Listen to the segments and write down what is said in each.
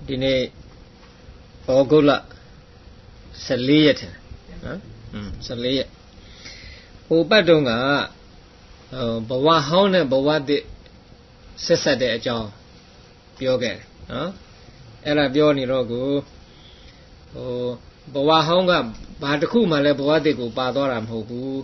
ဒီနေ့ဩဂုတ်လ14ရက်ထင်နော်14ရက်ဟိုပတ်တုန်းကဘဝဟောင်းနဲ့ဘဝသစ်ဆက်ဆက်တဲ့အကြောင်းပြောခဲ့တယ်နော်အဲ့ဒါပြောနေတော့ကိုဘဝဟောင်းကဘာတစ်ခုမှလည်းဘဝသစ်ကိုပါသွားတာမဟုတ်ဘူး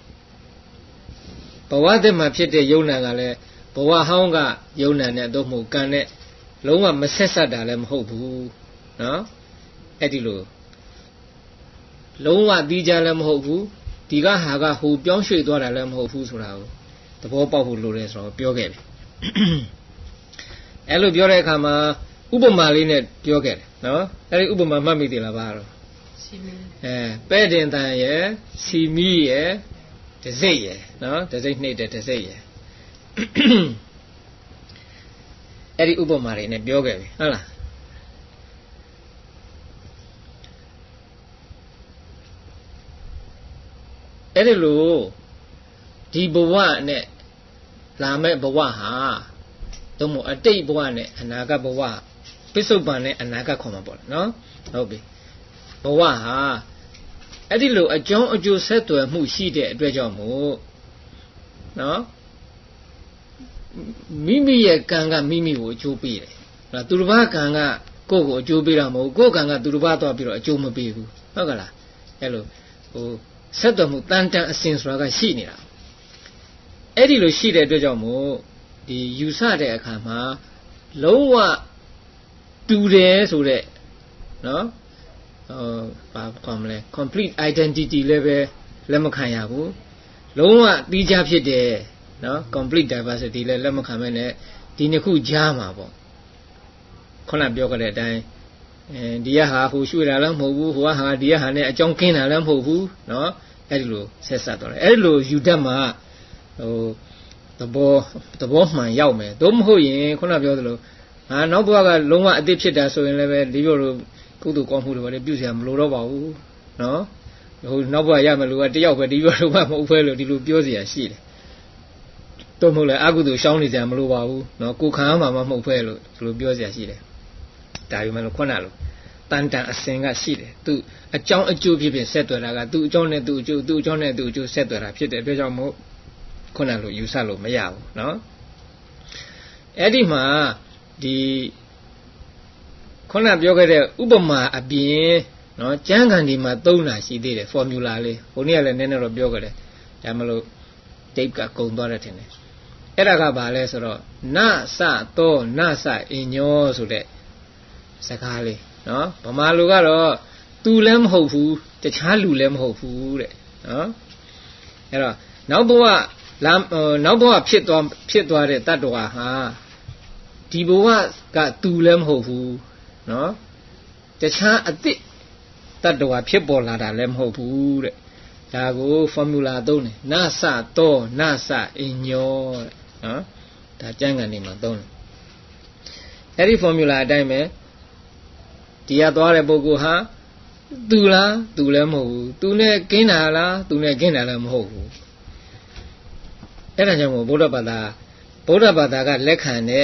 ဘဝသစ်မှာဖြစ်တဲ့ယုံနာကလည်းဘဝဟောင်းကယုံနာနဲ့တော့မဟုတ်ကံနဲ့လုံးဝမဆက်ဆက်တာလည်းမဟုတ်ဘူးနော်အဲ့ဒီလိုလုံးဝတီးကြလည်းမဟုတ်ဘူးဒီကဟာကဟိုပြောင်းရွှေ့သွားတာလည်းမဟုတ်ဘူးဆိုတာကိုသဘောပေါက်ဖို့လိုတယ်ဆိုတော့ပြောခဲ့ပြီအဲ့လိုပြောတဲ့အခါမှာဥပမာလေးနဲ့ပြောခဲ့တယ်နော်အဲ့ဒီဥပမာမှတ်မိသေးလားဘာတော့စီမီပဲ့တင်တန်ရယ်စီမီရယ်တစိတ်ရယ်နော်တစိတ်နှိမ့်တဲ့တစိတ်ရယ်အဲ့ဒီဥပမာတွေနဲ့ပြောခဲ့ပြီဟုတ်လားအဲ့ဒီလိုဒီဘဝနဲ့လာမဲ့ဘဝဟာသို့မဟုတ်အတိတ်ဘဝနဲ့အနာဂတ်ဘဝပစ္စုပန်နဲ့အနာဂတ်ခေါ်မှာပေါ့နော်ဟုတ်ပြီဘဝဟာအဲ့ဒီလိုအကြောင်းအကျိုးဆက်သွယ်မှုရှိတဲ့အတွက်ကြောင့်မို့နော်မိမိရဲ့ကံကမိမိကိုအကျိုးပေးတယ်နော်သူတစ်ပါးကံကကိုယ့်ကိုအကျိုးပေးတာမဟုတ်ကိုယ့်ကံကသူတစ်ပါးသွားပြီးတော့အကျိုးမပေးဘူးဟုတ်ကလားအဲ့လိုဟိုဆက်သွယ်မှုတန်တန်အစဉ်ဆိုတာကရှိနေတာအဲ့ဒီလိုရှိတဲ့အတွက်ကြောင့်မို့ဒီယူဆတဲ့အခါမှာလုံးဝတူတယ်ဆိုတဲ့နော်ဘာခေါ်မလဲ complete identity လည်းပဲလက်မခံရဘူးလုံးဝတီးခြားဖြစ်တယ်နော် complete diversity လည်းလက်မခံမဲ့နဲ့ဒီနှစ်ခုကြားမှာပေါ့ခုနပြောခဲ့တဲ့အတိုင်းဒီကဟာဟိုရွှေ့တာလည်းမဟုတ်ဘူးဟိုကဟာဒီကဟာနဲ့အကြောင်းကင်းတာလည်းမဟုတ်ဘူးနော်အဲ့ဒီလိုဆက်ဆက်သွားတယ်အဲ့ဒီလိုယူတတ်မှာဟိုသဘောမှန်ရောက်မယ်သို့မဟုတ်ရင်ခုနပြောသလိုနောက်ဘဝကလုံးဝအတိဖြစ်တာဆိုရင်လည်းပဲဒီလိုလိုကုသိုလ်ကောင်းမှုတွေလည်းပြုစရာမလိုတော့ပါဘူးနော်ဟိုနောက်ဘဝရမယ်လို့ကတယောက်ပဲဒီလိုတော့မဟုတ်ဖဲလို့ဒီလိုပြောစရာရှိတယ်သို့မဟုတ်လည်းအကုသိုလ်ရှောင်းနေကြမလိုပါဘူးနော်ကိုခံမှာမဟုတ်ဖဲလို့ဒီလိုပြောစရာရှိတယ်ဒါယူမယ်လို့ခုနလိုတန်တန်အစင်ကရှိတယ်သူအကြောင်းအကျိုးဖြစ်ဖြစ်ဆက်သွယ်တာကသူအကြောင်းနဲ့သူအကျိုးသူအကြောင်းနဲ့သူအကျိုးဆက်သွယ်တာဖြစ်တဲ့အတွက်ကြောင့်မို့ခုနလိုယူဆလို့မရဘူးနော်အဲ့ဒီမှာဒီခုနပြောခဲ့တဲ့ဥပမာအပြင်နော်ကျမ်းဂန်ဒီမှာသုံးတာရှိသေးတယ် formula လေးဟိုနေ့ကလည်းနည်းနည်းတော့ပြောခဲ့တယ်ဒါမလို့ tape ကကုန်သွားတယ်ထင်တယ်အဲ့ဒါကဘာလဲဆိုတော့နစသောနစအညောဆိုတဲ့စကားလေးနော်ဗမာလူကတော့သူလည်းမဟုတ်ဘူးတခြားလူလည်းမဟုတ်ဘူးတဲ့နော်အဲ့တော့နောက်ဘဝဖြစ်သွားတဲ့တတ္တဝါဟာဒီဘဝကသူလည်းမဟုတ်ဘူးနော်တခြားအသစ်တတ္တဝါဖြစ်ပေါ်လာတာလည်းမဟုတ်ဘူးတဲ့ဒါကို formula သုံးတယ်နစသောနစအညောတဲ့နော်ဒါကျမ်းဂန်တွေမှာသုံးတယ်အဲ့ဒီ formula အတိုင်းပဲဒီကသွားတဲ့ပုဂ္ဂိုလ်ဟာသူလားသူလည်းမဟုတ်ဘူးသူနဲ့ကင်းတာလားသူနဲ့ကင်းတာလည်းမဟုတ်ဘူးအဲ့ဒါကြောင့်မို့ဗုဒ္ဓဘာသာကလက်ခံတဲ့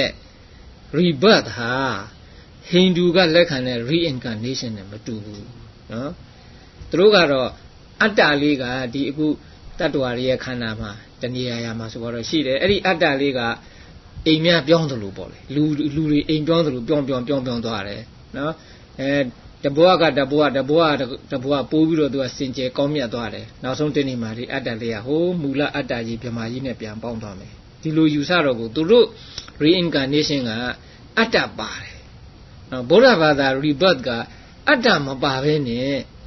rebirth ဟာဟိန္ဒူကလက်ခံတဲ့ reincarnation နဲ့မတူဘူးနော်သူတို့ကတော့အတ္တလေးကဒီအခုတတ္တဝါရဲ့ခန္ဓာမှာတဏှာမှာဆိုတော့ရှိတယ်အဲ့ဒီအတ္တလေးကအိမ်များပြောင်းသလိုပေါ့လေလူတွေအိမ်ပြောင်းသလိုပြောင်းသွားတယ်နော်တဘွားကတဘွားပိုးပြီးတော့သူကစင်ကြယ်ကောင်းမြတ်သွားတယ်နောက်ဆုံးတနေ့မှာဒီအတ္တလေးကဟိုမူလအတ္တကြီးဗမာကြီးနဲ့ပြန်ပေါင်းသွားမယ်ဒီလိုယူဆတော့ကိုသူတို့ reincarnation ကအတ္တပါတယ်နော်ဗုဒ္ဓဘာသာ rebirth ကအတ္တမပါဘဲနဲ့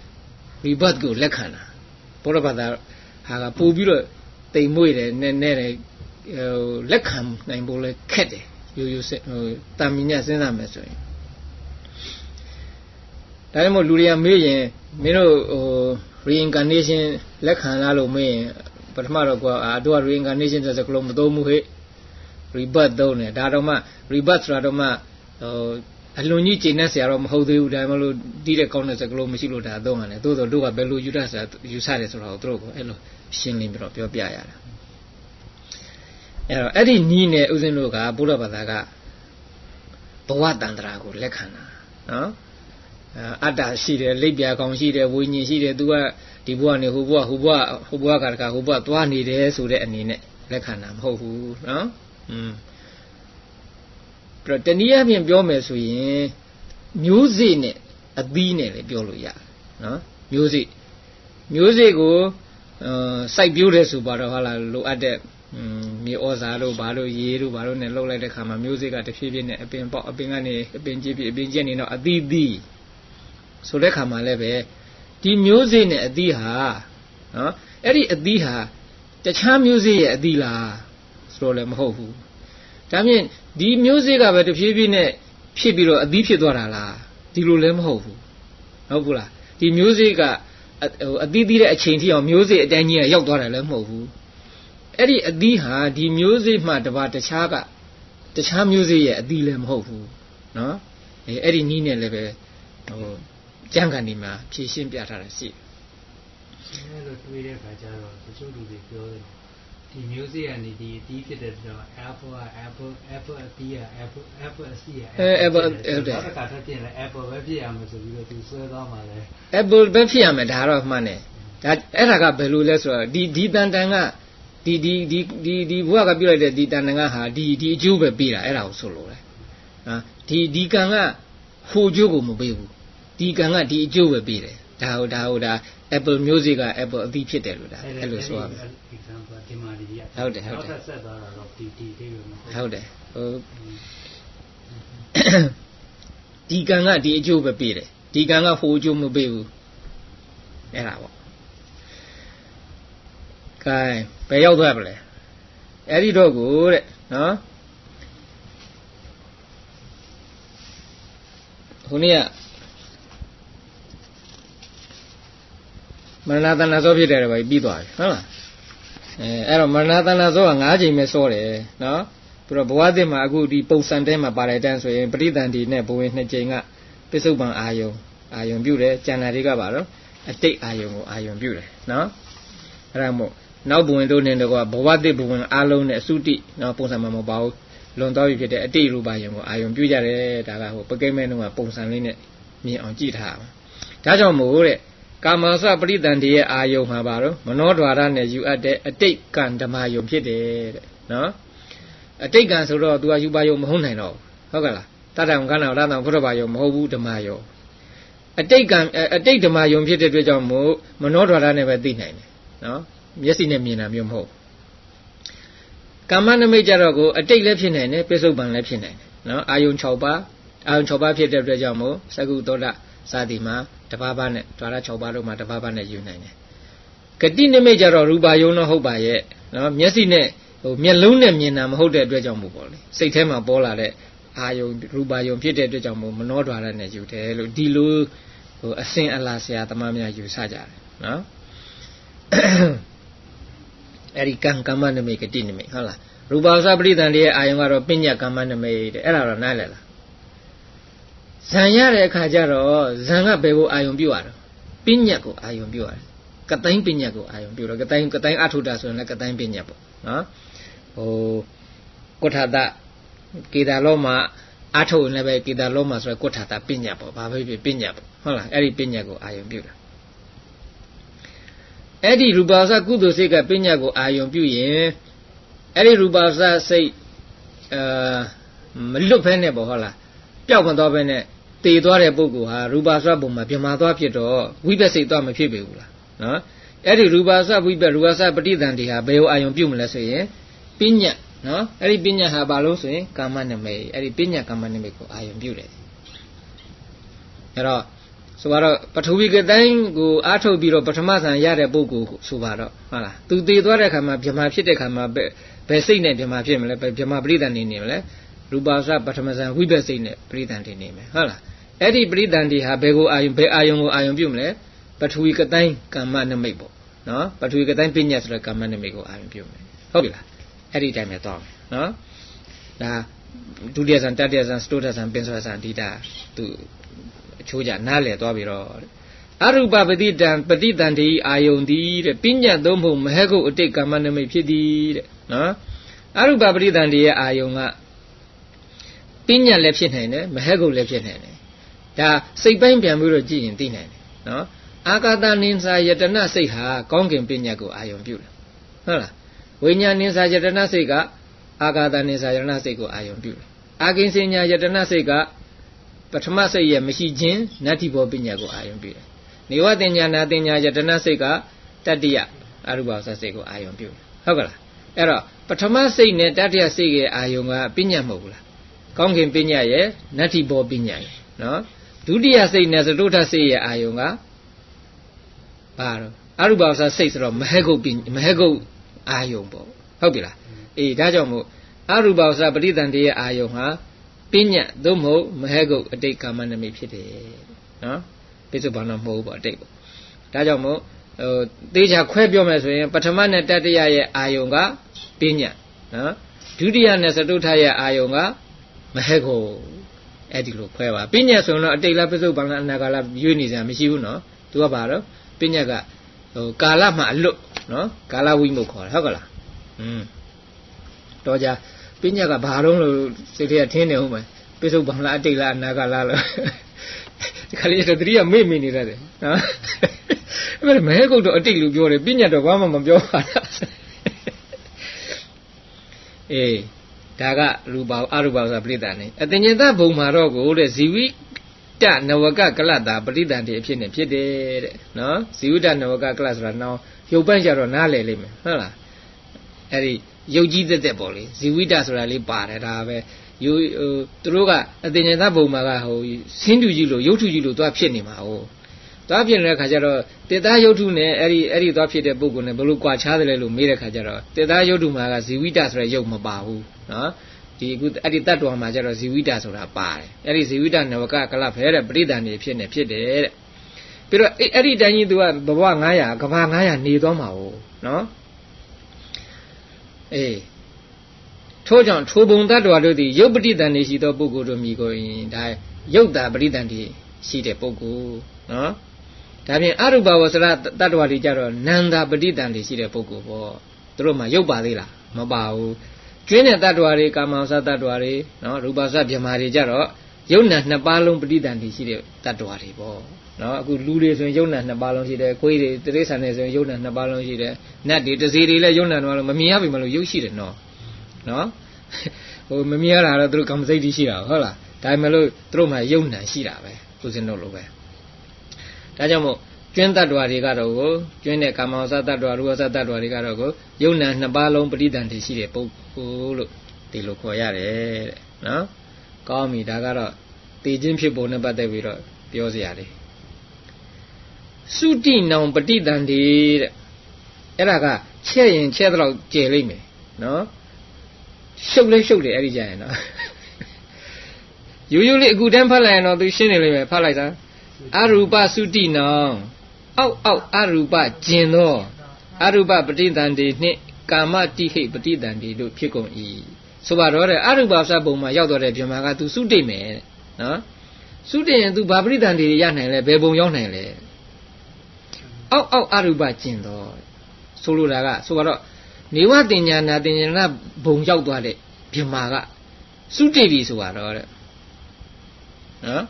rebirth ကိုလက်ခံတာဗုဒ္ဓဘာသာဟာကပို့ပြီးတော့တိမ်မွေ့တယ်နဲ့လက်ခံနိုင်ဖို့လဲခက်တယ်ရိုးတာမီညစဉ်းစားမယ်ဆိုရင်ဒါကြောင့်မို့လူတွေကမေးရင်မင်းတို့reincarnation လက်ခံလားလို့မေးရင်ပထမတော့ကွာတို့က reincarnation ဆိုတဲ့စကားလုံးမသုံးဘူးဟဲ့ rebirth သုံးတယ်ဒါတော့မှ rebirth ဆိုတာတော့မှအလွန်ကြီးကျင့်တတ်စရာတော့မဟုတ်သေးဘူးဒါမှမဟုတ်တီးတဲ့ကောင်းတဲ့စကားလုံးမရှိလို့ဒါသုံးရတယ်သို့တော့တို့ကဘယ်လိုယူဆတယ်ဆိုတာကိုတို့ကအဲ့လိုရှင်းလင်းပြီးတော့ပြောပြရတာအဲ့တော့အဲ့ဒီနီးနဲ့ဥစဉ်တို့ကဘုရားဘာသာကဘဝတန္တရာကိုလက်ခံတာနော်အတ္တရှိတယ်လိပ်ပြာကောင်ရှိတယ်ဝိညာဉ်ရှိတယ်သူကဒီဘဝနဲ့ဟိုဘဝကတခါဟိုဘဝသွားနေတယ်ဆိုတဲ့အနေနဲ့လက်ခံတာမဟုတ်ဘူးနော်ပြတနည်းအားဖြင့်ပြောမယ်ဆိုရင်မျိုးစေ့နဲ့အသီးနဲ့လည်းပြောလို့ရတယ်နော်မျိုးစေ့ကိုစိုက်ပျိုးတယ်ဆိုပါတော့ဟာလာလိုအပ်တဲ့မြေဩဇာတို့ဘာလို့ရေတို့ဘာလို့နဲ့လှုပ်လိုက်တဲ့ခါမှာမျိုးစေ့ကတဖြည်းဖြည်းနဲ့အပင်ပေါက်အပင်ကနေအပင်ကြီးပြီးအပင်ကျက်နေတော့အသီးသီးဆိုတဲ့ခါမှာလည်းပဲဒီမျိုးစေ့နဲ့အသီးဟာနော်အဲ့ဒီအသီးဟာတခြားမျိုးစေ့ရဲ့အသီးလားဆိုတော့လည်းမဟုတ်ဘူးဒါဖြင့်ဒီမျိုးစေ့ကပဲတဖြည်းဖြည်းနဲ့ဖြစ်ပြီးတော့အသီးဖြစ်သွားတာလားဒီလိုလည်းမဟုတ်ဘူးဟုတ်ဘူးလားဒီမျိုးစေ့ကအသီးသီးတဲ့အချိန်ထိအောင်မျိုးစေ့အတိုင်းကြီးကရောက်သွားတယ်လည်းမဟုတ်ဘူးအဲ့ဒီအသီးဟာဒီမျိုးစေ့မှတခြားမျိုးစေ့ရဲ့အသီးလည်းမဟုတ်ဘူးနော်အဲ့ဒီနည်းနဲ့လည်းပဲကျမ်းဂန်ဒီမှာဖြည့်ရှင်းပြထားတာရှိတယ်အဲ့လိုတွေးတဲ့အခါကျတော့တချို့လူတွေပြောတယ်ဒီမျိုးစေ့ကနေဒီအသီးဖြစ်တဲ့တော့ apple အသီးapple အစီ apple ဟုတ်တယ်အခါထပ်ပြင်လဲ apple ပဲဖြစ်ရမှာဆိုပြီးတော့သူဆွဲသွားမှာလဲ apple ပဲဖြစ်ရမယ်ဒါတော့မှန်တယ်ဒါအဲ့ဒါကဘယ်လိုလဲဆိုတော့ဒီတန်ကဒီဘုရားကပြုလိုက်တဲ့ဒီတန်ကဟာဒီအကျိုးပဲပေးတာအဲ့ဒါကိုဆိုလို့လေဒီကံကဟိုကျိုးကိုမပေးဘူးဒီကံကဒီအကျိုးပဲပေးတယ်ဒါapple မျိုးစေ့က apple အသီးဖြစ်တယ်လို့ဒါအဲ့လိုဆိုရမယ်ဟုတ်တယ်ဆက်သွားတာတော့ဒီလေးပဲဟုတ်တယ်ဒီကံကဒီအကျိုးပဲပေးတယ်ဒီကံကဟိုအကျိုးမပေးဘူးအဲ့ဒါပေါ့ကဲဘယ်ရောက်သွားပါလဲအဲ့ဒီတော့ကိုတဲ့နော်ခုနေ့ကမရဏတဏ္ဍဇောဖြစ်တယ်ပဲပြီးသွားပြီဟုတ်လားအဲ့တော့မရဏတဏ္ဍဇောက9ချိန်ပဲစောတယ်နော်ပြီးတော့ဘဝသစ်မှာအခုဒီပုံစံတဲမှာပါတဲ့အတန်းဆိုရင်ပရိသန္တိနဲ့ဘဝင်2ချိန်ကပစ္စုပန်အာယုံပြုတယ်ကျန်တာတွေကပါတော့အတိတ်အာယုံကိုအာယုံပြုတယ်နော်အဲ့ဒါမို့နောက်ဘဝင်တို့နဲ့တော့ဘဝသစ်ဘဝင်အားလုံးနဲ့အစုတိနော်ပုံစံမှာမပါဘူးလွန်တော်ပြီဖြစ်တဲ့အတိတ်ရူပါယုံကိုအာယုံပြုကြတယ်ဒါကဟိုပကိမဲတုန်းကပုံစံလေးနဲ့မြင်အောင်ကြည့်ထားအောင်ဒါကြောင့်မို့တဲ့ကာမစပရိသန္တိရဲ့အာယုံမှာပါတော့မနောဒွါရနဲ့ယူအပ်တဲ့အတိတ်ကံဓမ္မယုံဖြစ်တယ်တဲ့နော်အတိတ်ကံဆိုတော့ तू ကယူပါယုံမဟုတ်နိုင်တော့ဟုတ်ကလားတတ္တံကဏ္ဍရတ္တံဘုရဘာယုံမဟုတ်ဘူးဓမ္မယုံအတိတ်ဓမ္မယုံဖြစ်တဲ့အတွက်ကြောင့်မို့မနောဒွါရနဲ့ပဲသိနိုင်တယ်နော်မျက်စိနဲ့မြင်တာမျိုးမဟုတ်ကာမနမိတ်ကြတော့ကိုအတိတ်လည်းဖြစ်နိုင်တယ်ပစ္စုပန်လည်းဖြစ်နိုင်တယ်နော်အာယုံ6ပါးဖြစ်တဲ့အတွက်ကြောင့်မို့သကုသောတစသည်မှာတပါးပါးနဲ့ဓာရ6ပါးလုံးမှာတပါးပါးနဲ့ယူနိုင်တယ်ဂတိနမိတ်ကြတော့ရူပါယုံတော့ဟုတ်ပါရဲ့နော်မျက်စိနဲ့မျက်လုံးနဲ့မြင်တာမဟုတ်တဲ့အတွက်ကြောင့်မို့ပေါ့လေစိတ်ထဲမှာပေါ်လာတဲ့အာယုံရူပါယုံဖြစ်တဲ့အတွက်ကြောင့်မို့မနောဓာရနဲ့ယူတယ်လို့ဒီလိုအစင်အလားဆရာသမားများယူဆကြတယ်နော်အဲ့ဒီကမ္မနမိတ်ဂတိနမိတ်ဟုတ်လားရူပါစပရိသန္တိရဲ့အာယုံကတော့ပညာကမ္မနမိတ်တဲ့အဲ့ဒါတော့နားလည်လားဇံရတဲ့အခါကျတော့ဇံကဘယ်ကိုအာယုံပြုရတော့ပညာကိုအာယုံပြုရတယ်ကတိုင်းပညာကိုအာယုံပြုတော့ကတိုင်းအထုတာဆိုရင်လည်းကတိုင်းပညာပေါ့နော်ကုဋ္ဌတကေတာလောမှာအထုရင်လည်းပဲကေတာလောမှာဆိုရယ်ကုဋ္ဌတပညာပေါ့ဘာပဲဖြစ်ပညာပေါ့ဟုတ်လားအဲ့ဒီပညာကိုအာယုံပြုတာအဲ့ဒီရူပါစကုသိုလ်စိတ်ကပညာကိုအာယုံပြုရင်အဲ့ဒီရူပါစစိတ်မလွတ်ဖဲနဲ့ပေါ့ဟုတ်လားပျောက်မသွားပဲနဲ့တည်သွားတဲ့ပုဂ္ဂိုလ်ဟာရူပါစပုံမှာပြမာသွားဖြစ်တော့ဝိပဿစိတ်သွားမဖြစ်ပေဘူးလားနော်အဲ့ဒီရူပါစဝိပရူပါစပဋိသန္တိဟာဘယ်ကိုအာယုံပြုမလဲဆိုရင်ပညာနော်အဲ့ဒီပညာဟာဘာလို့ဆိုရင်ကာမနမိတ်အဲ့ဒီပညာကာမနမိတ်ကိုအာယုံပြုတယ်အဲ့တော့ဆိုတော့ပထဝီကတိုင်းကိုအားထုတ်ပြီးတော့ပထမဆံရတဲ့ပုဂ္ဂိုလ်ဆိုပါတော့ဟုတ်လားသူတည်သွားတဲ့ခါမှာဗြဟ္မာဖြစ်တဲ့ခါမှာဘယ်စိတ်နဲ့ဗြဟ္မာဖြစ်မလဲဗြဟ္မာပဋိသန္တိနေမလဲရူပါစပထမဆံဝိပဿစိတ်နဲ့ပဋိသန္တိနေမယ်ဟုတ်လားအဲ့ဒီပဋိသန္တိဟာဘယ်ကိုအာယုံကိုအာယုံပြုမလဲပထဝီကတိုင်းကာမနမိတ်ပေါ့နော်ပထဝီကတိုင်းပညာဆိုတဲ့ကာမနမိတ်ကိုအာယုံပြုမယ်ဟုတ်ပြီလားအဲ့ဒီတိုင်းပဲသွားမယ်နော်ဒါဒုတိယဆံတတိယဆံစတုထဆံပင်စဝဆံဒီတာသူအချိုးကြနားလည်သွားပြီတော့အရူပပတိတံပฏิတန္တိအာယုန်သည်တဲ့ပညာသုံးဖို့မဟကုတ်အတိတ်ကာမနမိတ်ဖြစ်သည်တဲ့နော်အရူပပฏิတန္တိရဲ့အာယုန်ကပညာလည်းဖြစ်နိုင်တယ်မဟကုတ်လည်းဖြစ်နိုင်တယ်ဒါစိတ်ပိုင်းပြန်ပြီးတော့ကြည့်ရင်သိနိုင်တယ်နော်အာကာသနိစ္စယတနာစိတ်ဟာကောင်းကင်ပညာကိုအာယုံပြုတယ်ဟုတ်လားဝိညာဉ်နိစ္စယတနာစိတ်ကအာကာသနိစ္စယတနာစိတ်ကိုအာယုံပြုတယ်အာကိဉ္စညာယတနာစိတ်ကပထမစိတ်ရဲ့မရှိခြင်းနတ္တိဘောပညာကိုအာယုံပြုတယ်နေဝတင်ညာနာတင်ညာယတနာစိတ်ကတတ္တိယအရူပသစိတ်ကိုအာယုံပြုတယ်ဟုတ်ကလားအဲ့တော့ပထမစိတ်နဲ့တတ္တိယစိတ်ရဲ့အာယုံကပညာမဟုတ်ဘူးလားကောင်းကင်ပညာရဲ့နတ္တိဘောပညာရဲ့နော်ဒုတိယစိတ်နဲ့သတုထစိတ်ရဲ့အာယုံကဘာတော့အရူပသစိတ်ဆိုတော့မဟဂုတ်အာယုံပေါ့ဟုတ်ပြီလားအေးဒါကြောင့်မို့အရူပသပဋိသန္ဓေရဲ့အာယုံဟာပညာသို့မဟုတ်မဟဂုတ်အတိတ်ကာမနမိတ်ဖြစ်တယ်နော်ပိဿုဘာနာမဟုတ်ဘူးပေါ့အတိတ်ပေါ့ဒါကြောင့်မို့သေချာခွဲပြောမယ်ဆိုရင်ပထမနဲ့တတိယရဲ့အာယုံကပညာနော်ဒုတိယနဲ့သတုထရဲ့အာယုံကမဟဂုတ်အဲ့ဒီလိုခွဲပါပညာဆိုတော့အတိတ်လားပိဿုဘာနာအနာဂါလားရွေးနေစရာမရှိဘူးနော်သူကဘာတော့ပညာကကာလမှာအလွတ်နော်ကာလဝိမုတ်ခေါ်တယ်ဟုတ်ကလားတော့ကြပညာကဘာတော့လို့စိတ်ထဲထင်းနေဦးမယ်ပိဿုဘာလားအတိတ်လားအနာဂါလားလို့ဒီခါလေးတော့တတိယမေ့နေရတယ်နော်အဲ့ဒါမဲကုတ်တော့အတိတ်လူပြောတယ်ပညာတော့ဘာမှမပြောပါဘူးအေးဒါကရူပအရူပဆိုတာပရိသတ်နေအတဉ္ဇတဘုံမှာတော့ကိုတဲ့ဇီဝိတနဝကကလတာပရိသတ်တွေအဖြစ်နဲ့ဖြစ်တယ်တဲ့နော်ဇီဝိတနဝကကလဆိုတာနောက်ရုပ်ပိုင်းကြတော့နားလည်လိမ့်မယ်ဟုတ်လားအဲ့ဒီရုပ်ကြီးသက်ပေါ့လေဇီဝိတဆိုတာလေးပါတယ်ဒါပဲသူတို့ကအတဉ္ဇတဘုံမှာကဟိုဆင်းတူကြီးလို့ရုပ်ထုကြီးလို့သွားဖြစ်နေမှာဟုတ်သွားဖြစ်နေတဲ့ခါကျတော့တေသားရုပ်ထုနဲ့အဲ့ဒီသွားဖြစ်တဲ့ပုဂ္ဂိုလ်နဲ့ဘယ်လိုကွာခြားတယ်လဲလို့မေးတဲ့ခါကျတော့တေသားရုပ်ထုမှာကဇီဝိတဆိုတဲ့ရုပ်မပါဘူးနော်ဒီအခုအဲ့ဒီတတ္တဝါမှာကျတော့ဇီဝိတဆိုတာပါတယ်အဲ့ဒီဇီဝိတနဝကကလဖဲတဲ့ပရိသန်နေဖြစ်နေဖြစ်တယ်တဲ့ပြီးတော့အဲ့ဒီတိုင်းကြီးသူကဘဝ900ကဘာ900နေသွားမှာဟုတ်နော်အေးထို့ကြောင့်ထိုဘုံတတ္တဝါတို့သည်ရုပ်ပရိသန်နေရှိသောပုဂ္ဂိုလ်တို့မြည်ကိုရင်ဒါရုပ်တာပရိသန်နေရှိတဲ့ပုဂ္ဂိုလ်နော်ဒါဖြင့်အရူပဝဆရတတ္တဝါတွေကြတော့နန္တာပဋိသန္ဓေရှိတဲ့ပုဂ္ဂိုလ်ပေါ့သူတို့မှရုပ်ပါသေးလားမပါဘူးကျွင်းတဲ့တတ္တဝါတွေကာမဝဆတတ္တဝါတွေနော်ရူပဆဗြဟ္မာတွေကြတော့ယုံနာနှစ်ပါးလုံးပဋိသန္ဓေရှိတဲ့တတ္တဝါတွေပေါ့နော်အခုလူတွေဆိုရင်ယုံနာနှစ်ပါးလုံးရှိတယ်ခွေးတွေတိရစ္ဆာန်တွေဆိုရင်ယုံနာနှစ်ပါးလုံးရှိတယ်နတ်တွေတစေတွေလည်းယုံနာနှစ်ပါးလုံးမမြင်ရပြီမလို့ရုပ်ရှိတယ်နော်ဟိုမမြင်ရတာတော့သူတို့ကာမစိတ်တွေရှိတာဟုတ်လားဒါပေမဲ့လို့သူတို့မှယုံနာရှိတာပဲကိုစင်တို့လိုပဲဒါကြောင့်မို့ကျွင်းတ attva တွေကတော့ကိုကျွင်းတဲ့ကာမဝဆတ attva ရူပဆတ attva တွေကတော့ကိုယုံနာနှစ်ပါးလုံးပဋိသန္ဓေရှိတဲ့ပုဂ္ဂိုလ်လို့ဒီလိုခေါ်ရတယ်တဲ့နော်ကောင်းပြီဒါကတော့သိချင်းဖြစ်ပုံနဲ့ပတ်သက်ပြီးတော့ပြောစရာလေးသုတိနောင်ပဋိသန္ဓေတဲ့အဲ့ဒါကချက်ရင်ချက်တော့ကျယ်လိမ့်မယ်နော်ရှုပ်လဲရှုပ်တယ်အဲ့ဒီကြရင်နော်ရိုးရိုးလေးအခုတန်းဖတ်လိုက်ရင်တော့သူရှင်းနေလိမ့်မယ်ဖတ်လိုက်တာအရူပသုတိနောင်အောက်အရူပကျင်သောအရူပပဋိသန္ဓေနှင့်ကာမတိဟိပဋိသန္ဓေတို့ဖြစ်ကုန်၏ဆိုပါတော့တဲ့အရူပစပုံမှာရောက်တော့တဲ့ပြမကသူသုတိမယ်နော်သုတိရင်သူဘာပဋိသန္ဓေရနိုင်လဲဘယ်ပုံရောက်နိုင်လဲအောက်အရူပကျင်သောဆိုလိုတာကဆိုပါတော့နေဝတင်ညာနာတင်ညာဘုံရောက်သွားတဲ့ပြမကသုတိပြီဆိုပါတော့တဲ့နော်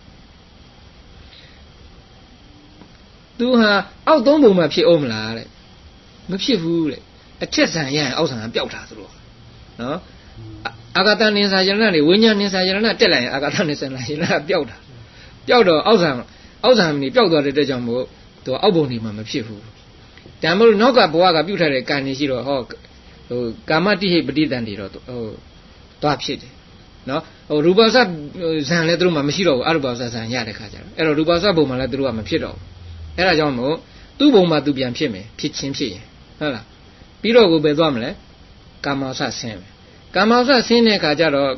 သူဟာအောက်သုံးပုံမှာဖြစ်အောင်မလားတဲ့မဖြစ်ဘူးတဲ့အထက်ဆံရရင်အောက်ဆံကပျောက်တာသူတို့နော်အာဂတနိသယရဏတွေဝိညာဉ်နိသယရဏတက်လိုက်ရင်အာဂတနိသယရဏပျောက်တာပျောက်တော့အောက်ဆံနေပျောက်သွားတဲ့အတွက်ကြောင့်မို့သူအောက်ပုံနေမှာမဖြစ်ဘူးဒါမှမဟုတ်နောက်ကဘဝကပြုတ်ထားတဲ့ကံနေရှိတော့ဟိုကာမတိဟိပဋိသန္ဓေတော့သွားဖြစ်တယ်နော်ရူပဆဇံလည်းသူတို့မှမရှိတော့ဘူးအရူပဆဇံရတဲ့ခါကျတော့အဲ့တော့ရူပဆဘုံမှာလည်းသူတို့ကမဖြစ်တော့ဘူးအဲ့ဒါကြောင့်မို့သူ့ဘုံမှာသူပြန်ဖြစ်မယ်ဖြစ်ချင်းဖြစ်ရင်ဟုတ်လားပြီးတော့ကိုပဲသွားမလဲကာမဆဆင်းမယ်ကာမဆဆင်းတဲ့ခါကျတော့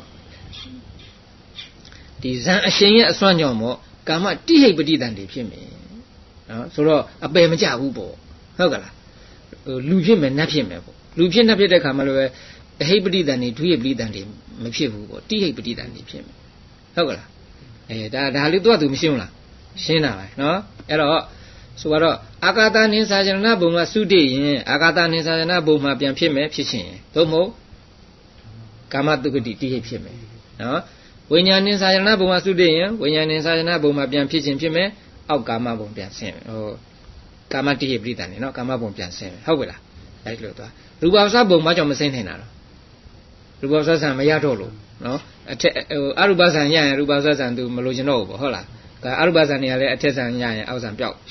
ဒီဇံအရှင်ရဲ့အစွမ်းကြောင့်မို့ကာမတိဟိပဋိသန္ဓေဖြစ်မယ်နော်ဆိုတော့အပယ်မကြဘူးပေါ့ဟုတ်ကလားလူဖြစ်မယ်နတ်ဖြစ်မယ်ပေါ့လူဖြစ်နတ်ဖြစ်တဲ့ခါမှလည်းအဟိပဋိသန္ဓေဒုဟိပဋိသန္ဓေမဖြစ်ဘူးပေါ့တိဟိပဋိသန္ဓေဖြစ်မယ်ဟုတ်ကလားဒါလေးသူကသူမရှင်းဘူးလားရှင်းတာပဲနော်အဲ့တော့ဆိုတော့အာကာသနိသယနာဘုံကသုတိရင်အာကာသနိသယနာဘုံမှာပြန်ဖြစ်မယ်ဖြစ်ချင်းသို့မဟုတ်ကာမတုဂတိတိဟိဖြစ်မယ်နော်ဝိညာဉ်စာယနာဘုံမှာသုတိရင်ဝိညာဉ်စာယနာဘုံမှာပြန်ဖြစ်ခြင်းဖြစ်မယ်အောက်ကာမဘုံပြန်ဆင်းမယ်ကာမတိဟိပရိသန်နေနော်ကာမဘုံပြန်ဆင်းမယ်ဟုတ်ပြီလားအဲ့လိုသွားရူပဝဆဘုံဘာကြောင့်မဆင်းနိုင်တာတော့ရူပဝဆဆံမရတော့လို့နော်အထက်အရူပဆံရရင်ရူပဝဆဆံသူမလိုချင်တော့ဘူးပေါ့ဟုတ်လားအရူပဆံနေရလဲအထက်ဆံရရင်အောက်ဆံပျောက်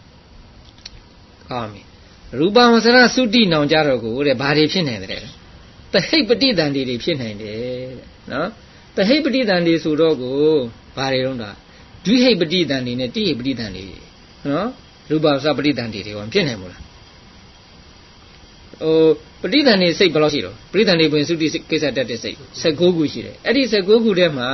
ကောင်းပြီရူပဝဆရသုတိနောင်ကြတော့ကိုတဲ့ဘာတွေဖြစ်နိုင်တယ်တဟိပတိတန်တွေဖြစ်နိုင်တယ်တဲ့နော်တဟိပတိတန်တွေဆိုတော့ကိုဘာတွေတော့တာဒွိဟိပတိတန်တွေနဲ့တိဟိပတိတန်တွေနော်ရူပဝဆပတိတန်တွေရောဖြစ်နိုင်မို့လားပဋိသန္ဓေစိတ်ဘယ်လောက်ရှိတော့ပဋိသန္ဓေပင်သုတိကိစ္စတက်တဲ့စိတ်16ခုရှိတယ်အဲ့ဒီ16ခုထဲမှာ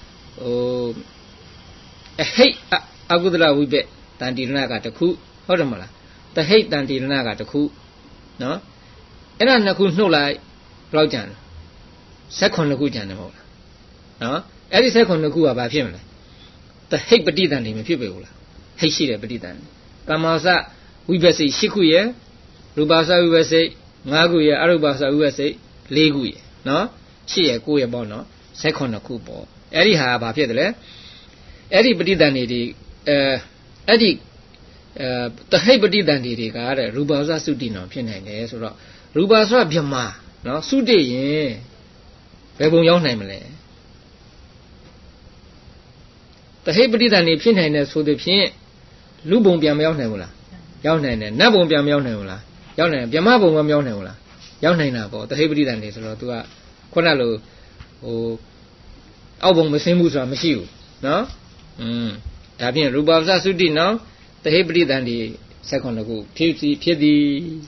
အဟိတ်အကုသလဝိပ္ပတန်တိရဏကတစ်ခုဟုတ်တယ်မလားတဟိတ်တန်တိရဏကတစ်ခုနော်အဲ့ဒါနှစ်ခုနှုတ်လိုက်ဘယ်လောက်ကျန်လဲ18ခုကျန်တယ်မဟုတ်လားနော်အဲ့ဒီ18ခုကဘာဖြစ်မလဲတဟိတ်ပဋိသန္ဓေမဖြစ်ပေဘူးလားဟိတ်ရှိတယ်ပဋိသန္ဓေကာမဝဆဝိပ္ပစိတ်10ခုရဲ့ရူပဝဆဝိပ္ပစိတ်5ခုရဲ့အရူပဝဆဝိပ္ပစိတ်4ခုရဲ့နော်8ရဲ့9ရဲ့ပေါ့နော်18ခုပေါ့အဲ့ဒီဟာဘာဖြစ်တယ်လဲအဲ့ဒီပဋိသန္ဓေတွေအဲ့ဒီတဟိပဋိသန္ဓေတွေကတဲ့ရူပဝဆသုတိနောင်ဖြစ်နိုင်တယ်ဆိုတော့ရူပဝဆဗြဟ္မာနော်သုတိရင်ဘယ်ပုံရောက်နိုင်မလဲတဟိပဋိသန္ဓေဖြစ်နိုင်တယ်ဆိုသည်ဖြင့်လူပုံပြန်မရောက်နိုင်ဘူးလားရောက်နိုင်တယ်နတ်ဘုံပြန်မရောက်နိုင်ဘူးလားရောက်နိုင်တယ်ဗြဟ္မဘုံမရောက်နိုင်ဘူးလားရောက်နိုင်တာပေါ့တဟိပတိတန်နေဆိုတော့ तू ကခုနလိုအောက်ဘုံမဆင်းဘူးဆိုတာမရှိဘူးနော်ဒါဖြင့်ရူပဝဆသုတိနောတဟိပတိတန်ဒီ16ခုဖြစ်သည်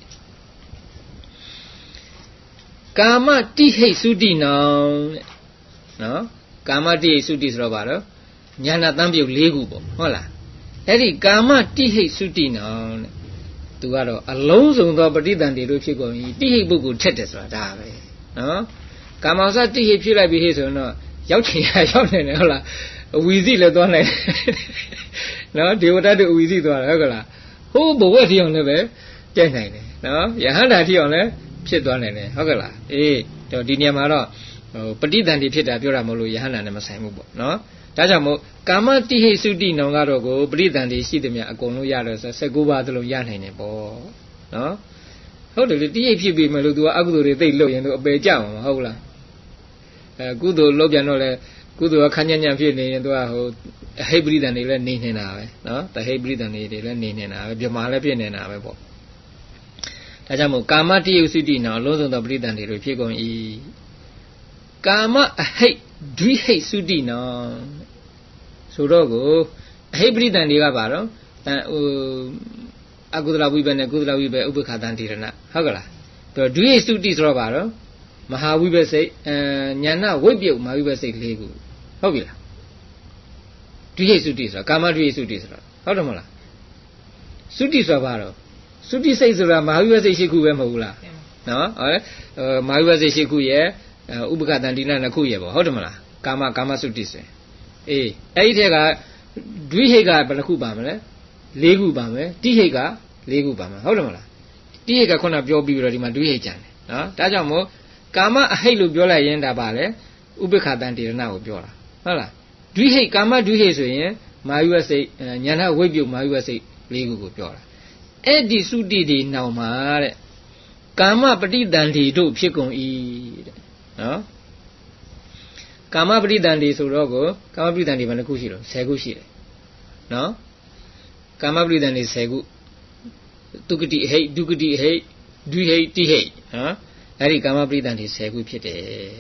ကာမတိဟိသုတိနောနော်ကာမတိဟိသုတိဆိုတော့ဗါတော့ညာနာတံပြုတ်4ခုပေါ့ဟုတ်လားအဲ့ဒီကာမတိဟိသုတိနောတဲ့သူကတော့အလုံးစုံသောပဋိသန္ဓေတို့ဖြစ်ကုန်ပြီတိဟိပုဂ္ဂိုလ်ထက်တယ်ဆိုတာဒါပဲနော်ကာမဝဆတိဟိဖြစ်လိုက်ပြီဟိဆိုတော့ရောက်ချင်ရရောက်နေတယ်ဟုတ်လားအဝီစီလည်းသွားနိုင်နော်ဒေဝတတ်တို့အဝီစီသွားတယ်ဟုတ်ကလားဟိုးဘဝတိအောင်လည်းပဲတက်နိုင်တယ်နော်ယဟန္တာတိအောင်လည်းဖြစ်သွားနိုင်တယ်ဟုတ်ကလားအေးတော့ဒီနေရာမှာတော့ပဋိသန္ဓေဖြစ်တာပြောတာမဟုတ်လို့ယဟန္တာနဲ့မဆိုင်ဘူးပေါ့နော်ဒါကြောင့်မို့ကာမတိဟိသုတိနောင်ကတော့ကိုပဋိသန္ဓေရှိသမျှအကုန်လုံးရတော့ဆို19ပါးသလုံးရနိုင်တယ်ပေါ့နော်ဟုတ်တယ်လေတိဟိဖြစ်ပြီမလို့ तू ကအကုသိုလ်တွေသိလို့ရင် तू အပယ်ကြမှာမဟုတ်လားကုသိုလ်လုပ်ပြန်တော့လေကုသိုလ်ကခန်းညံ့ညံ့ဖြစ်နေရင် तू ကဟိုအဟိပဋိသန္ဓေလည်းနေနေတာပဲနော်တဟိပဋိသန္ဓေတွေလည်းနေနေတာပဲပြမာလည်းဖြစ်နေတာပဲပေါ့ဒါကြောင့်မို့ကာမတိဟိသုတိနောင်လုံးစုံသောပဋိသန္ဓေတွေဖြစ်ကုန်၏ကာမအဟိဒွိဟိသုတိနောဆိုတော့ကိုအဟိပရိသန္တိကပါတော့အကုသလဝိပ္ပနဲ့ကုသလဝိပ္ပဥပ္ပခါတံတိရဏဟုတ်ကလားပြီးတော့ဒွိဟိသုတိဆိုတော့ပါတော့မဟာဝိပ္ပစိတ်ညာဏဝိပ္ပြုတ်မဟာဝိပ္ပစိတ်4ခုဟုတ်ပြီလားဒွိဟိသုတိဆိုတာကာမဒွိဟိသုတိဆိုတာဟုတ်တယ်မဟုတ်လားသုတိဆိုတာပါတော့သုတိစိတ်ဆိုတာမဟာဝိပ္ပစိတ်8ခုပဲမဟုတ်ဘူးလားနော်ဟုတ်မဟာဝိပ္ပစိတ်8ခုရဲ့ဥပ္ပခါတံတိရဏ2ခုရဲ့ပေါ့ဟုတ်တယ်မလားကာမသုတိဆိုအေးအဲ့ဒီထက်ကဒွိဟိတ်ကဘယ်နှခုပါမလဲ4ခုပါမယ်တိဟိတ်က4ခုပါမယ်ဟုတ်တယ်မလားတိဟိတ်ကခုနပြောပြီးတော့ဒီမှာဒွိဟိတ်ကျန်တယ်နော်ဒါကြောင့်မို့ကာမအဟိတ်လို့ပြောလိုက်ရင်ဒါပါလေဥပ္ပခါတံတိရဏကိုပြောတာဟုတ်လားဒွိဟိတ်ကာမဒွိဟိတ်ဆိုရင်မာယုဝစိတ်ညာဏဝိပ္ပြုတ်မာယုဝစိတ်4ခုကိုပြောတာအဲ့ဒီသုတိတွေနောက်မှာတဲ့ကာမပဋိသန္ဓေတို့ဖြစ်ကုန်၏တဲ့နော်ကာမပဋိသန္ဓေဆိုတော့ကိုကာမပဋိသန္ဓေဘယ်နှခုရှိတော့10ခုရှိတယ်နော်ကာမပဋိသန္ဓေ10ခုတုကတိဟိတ်ဒုကတိဟိတ်ဒွိဟိတ်တိဟိတ်နော်အဲ့ဒီကာမပဋိသန္ဓေ10ခုဖြစ်တယ်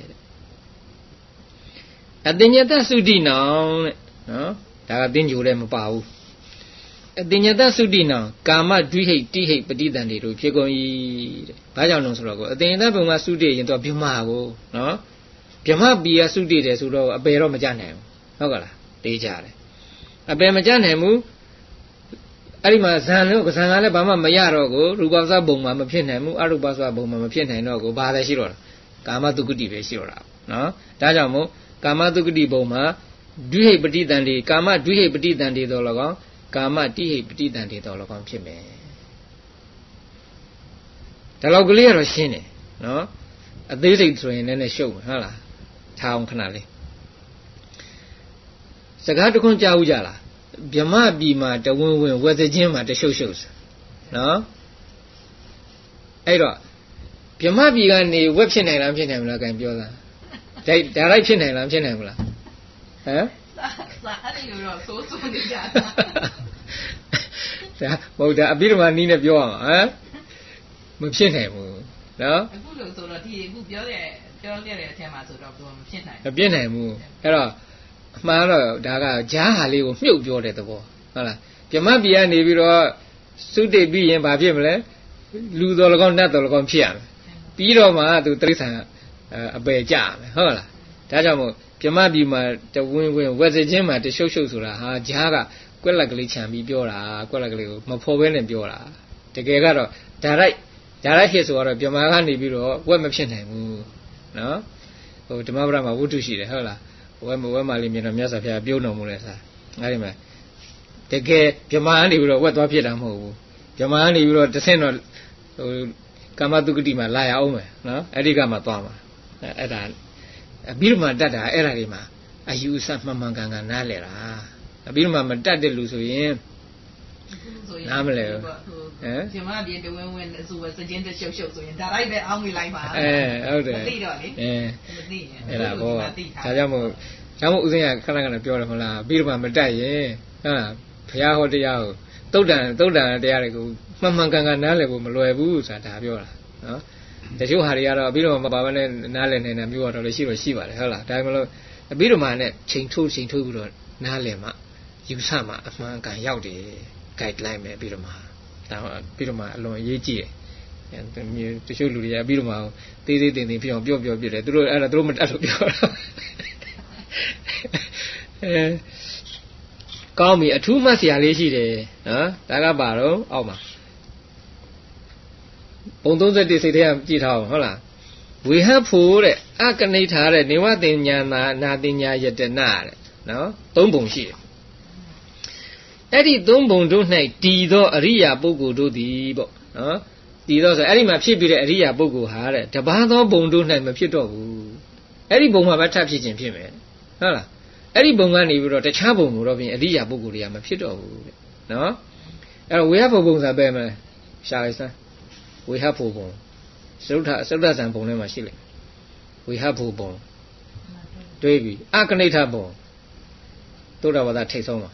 အတင်ညတသုတိနောင်တဲ့နော်ဒါကတင်းကြိုလည်းမပါဘူးအတင်ညတသုတိနောင်ကာမဒွိဟိတ်တိဟိတ်ပဋိသန္ဓေတို့ဖြစ်ကုန်၏တဲ့ဘာကြောင့်လဲဆိုတော့ကိုအတင်ညတဘုံကသုတိရင်တော့ပြမကိုနော်ဗြဟ္မပီယသုတိတယ်ဆိုတော့အပယ်တော့မကြနိုင်ဘူးဟုတ်ကလားတေးကြတယ်အပယ်မကြနိုင်ဘူးအဲ့ဒီမှာဇန်လို့ဇန်ကလည်းဘာမှမရတော့ကိုရူပဝဆဘုံမှာမဖြစ်နိုင်ဘူးအရူပဝဆဘုံမှာမဖြစ်နိုင်တော့ကိုဘာလဲရှိတော့တာကာမတုဂတိပဲရှိတော့တာနော်ဒါကြောင့်မို့ကာမတုဂတိဘုံမှာဒွိဟိပဋိသန္ဓေကာမဒွိဟိပဋိသန္ဓေတော်၎င်းကာမတိဟိပဋိသန္ဓေတော်၎င်းဖြစ်မယ်ဒါလောက်ကလေးကတော့ရှင်းတယ်နော်အသေးစိတ်ဆိုရင်လည်းရှုပ်မှာဟုတ်လားထားအောင်ခဏလေးကားတစ်ခွန်းကြားဦးကြလားဗြဟ္မပြည်မှာတဝင်းဝင်းဝက်စချင်းမှာတရှုပ်ရှုပ်နော်အဲ့တော့ဗြဟ္မပြည်ကနေဝက်ဖြစ်နိုင်လားဖြစ်နိုင်မလားကံပြောတာဒါလိုက်ဖြစ်နိုင်လားဖြစ်နိုင်မလားဟမ်စာအဲ့ဒီလိုတော့စိုးနေကြတာဒါမဟုတ်တာအပိဓမ္မာနီးနဲ့ပြောအောင်ဟမ်မဖြစ်နိုင်ဘူးနော်အခုလို့ဆိုတော့ဒီအခုပြောခဲ့တဲ့အထက်မှာဆိုတော့မဖြစ်နိုင်မဖြစ်နိုင်ဘူးအဲ့တော့အမှန်တော့ဒါကဂျားဟာလေးကိုမြုပ်ပြောတဲ့သဘောဟုတ်လားဗြဟ္မပြည်ကနေပြီးတော့သုတိပြီးရင်ဘာဖြစ်မလဲလူတော်၎င်းနတ်တော်၎င်းဖြစ်ရမယ်ပြီးတော့မှသူတိရစ္ဆာန်အပယ်ကြရမယ်ဟုတ်လားဒါကြောင့်မို့ဗြဟ္မပြည်မှာတဝင်းဝင်းဝက်စချင်းမှာတရှုပ်ရှုပ်ဆိုတာဟာဂျားကကွက်လက်ကလေးခြံပြီးပြောတာကွက်လက်ကလေးကိုမဖော်ဘဲနဲ့ပြောတာတကယ်ကတော့ဒါရိုက်ဟစ်ဆိုတော့ဗြဟ္မာကနေပြီးတော့ဝက်မဖြစ်နိုင်ဘူးနော်ဟိုဓမ္မပဒမှာဝတ္ထုရှိတယ်ဟုတ်လားဝက်မလေးမြင်တော့မြတ်စွာဘုရားပြုံးတော်မူလဲစားအဲ့ဒီမှာတကယ်ဗြဟ္မာကနေပြီးတော့ဝက်သွားဖြစ်တာမဟုတ်ဘူးဗြဟ္မာကနေပြီးတော့တဆင့်တော့ဟိုကာမတုဂတိမှာလာရအောင်မယ်နော်အဲ့ဒီကမှသွားမှာအဲ့ဒါအပြီးတော့မှတတ်တာအဲ့ဒါတွေမှာအယူဆမှန်မှန်ကန်ကန်နားလဲတာအပြီးတော့မှမတတ်တဲ့လူဆိုရင်နားမလဲဘူးဟမ်ကျမပြေတဝင်းဝင်းဆိုစကျင်းတရှုပ်ရှုပ်ဆိုရင်ဒါလိုက်ပဲအောင်းမိလိုက်ပါဟုတ်တယ်မသိတော့လေမသိရင်အဲ့ဒါဘောဒါကြောင့်မို့ဦးစင်းကခဏခဏပြောတယ်မလားပြီးတော့မှမတတ်ရင်ဟုတ်လားဘုရားဟောတရားကိုသုတ်တန်တရားတွေကိုမှန်မှန်ကန်ကန်နားလည်ဖို့မလွယ်ဘူးဆိုတာဒါပြောတာနော်တချို့ဟာတွေကတော့ပြီးတော့မပါဘဲနဲ့နားလည်နေတာမျိုးတော့လည်းရှိပါတယ်ဟုတ်လားဒါမှမဟုတ်ပြီးတော့မှနဲ့ချိန်ထိုးပြီးတော့နားလည်မှယူဆမှအမှန်ကန်ရောက်တယ် guideline ပဲပြီးတော့မှဒါပြီးတော့မှအလွန်အရေးကြီးတယ်တချို့လူတွေကပြီးတော့မှသေးသေးတင်ဖြစ်အောင်ပြောပြတယ်သူတို့အဲ့ဒါသူတို့မတတ်လို့ပြောတာကောင်းပြီအထူးမှတ်စရာလေးရှိတယ်နော်ဒါကပါတော့အောက်မှာဘုံ31စိတ်ထဲကကြည့်ထားအောင်ဟုတ်လားဝေဟဖို့တဲ့အကနိဋ္ဌာတဲ့နေဝတင်ညာနာတင်ညာယတနာတဲ့နော်သုံးပုံရှိတယ်အဲ့ဒီသုံးပုံတို့၌တည်သောအရိယာပုဂ္ဂိုလ်တို့သည်ပေါ့နော်တည်သောဆိုအဲ့ဒီမှာဖြစ်ပြီးတဲ့အရိယာပုဂ္ဂိုလ်ဟာတဲ့တပါးသောဘုံတို့၌မဖြစ်တော့ဘူးအဲ့ဒီဘုံမှာပဲထပ်ဖြစ်ခြင်းဖြစ်မယ်ဟုတ်လားအဲ့ဒီဘုံကနေပြီးတော့တခြားဘုံကိုတော့ပြင်အရိယာပုဂ္ဂိုလ်တွေကမဖြစ်တော့ဘူးတဲ့နော်အဲ့တော့ဝေဟဖို့ဘုံဆိုပဲမယ်ရှာလိုက်စမ်းဝေဟဖို့ဘုံသုဒ္ဓဇံဘုံထဲမှာရှိလိမ့်ဝေဟဖို့ဘုံတွေးပြီးအကနိဋ္ဌဘုံသုဒ္ဓဝါဒထိတ်ဆုံးပါ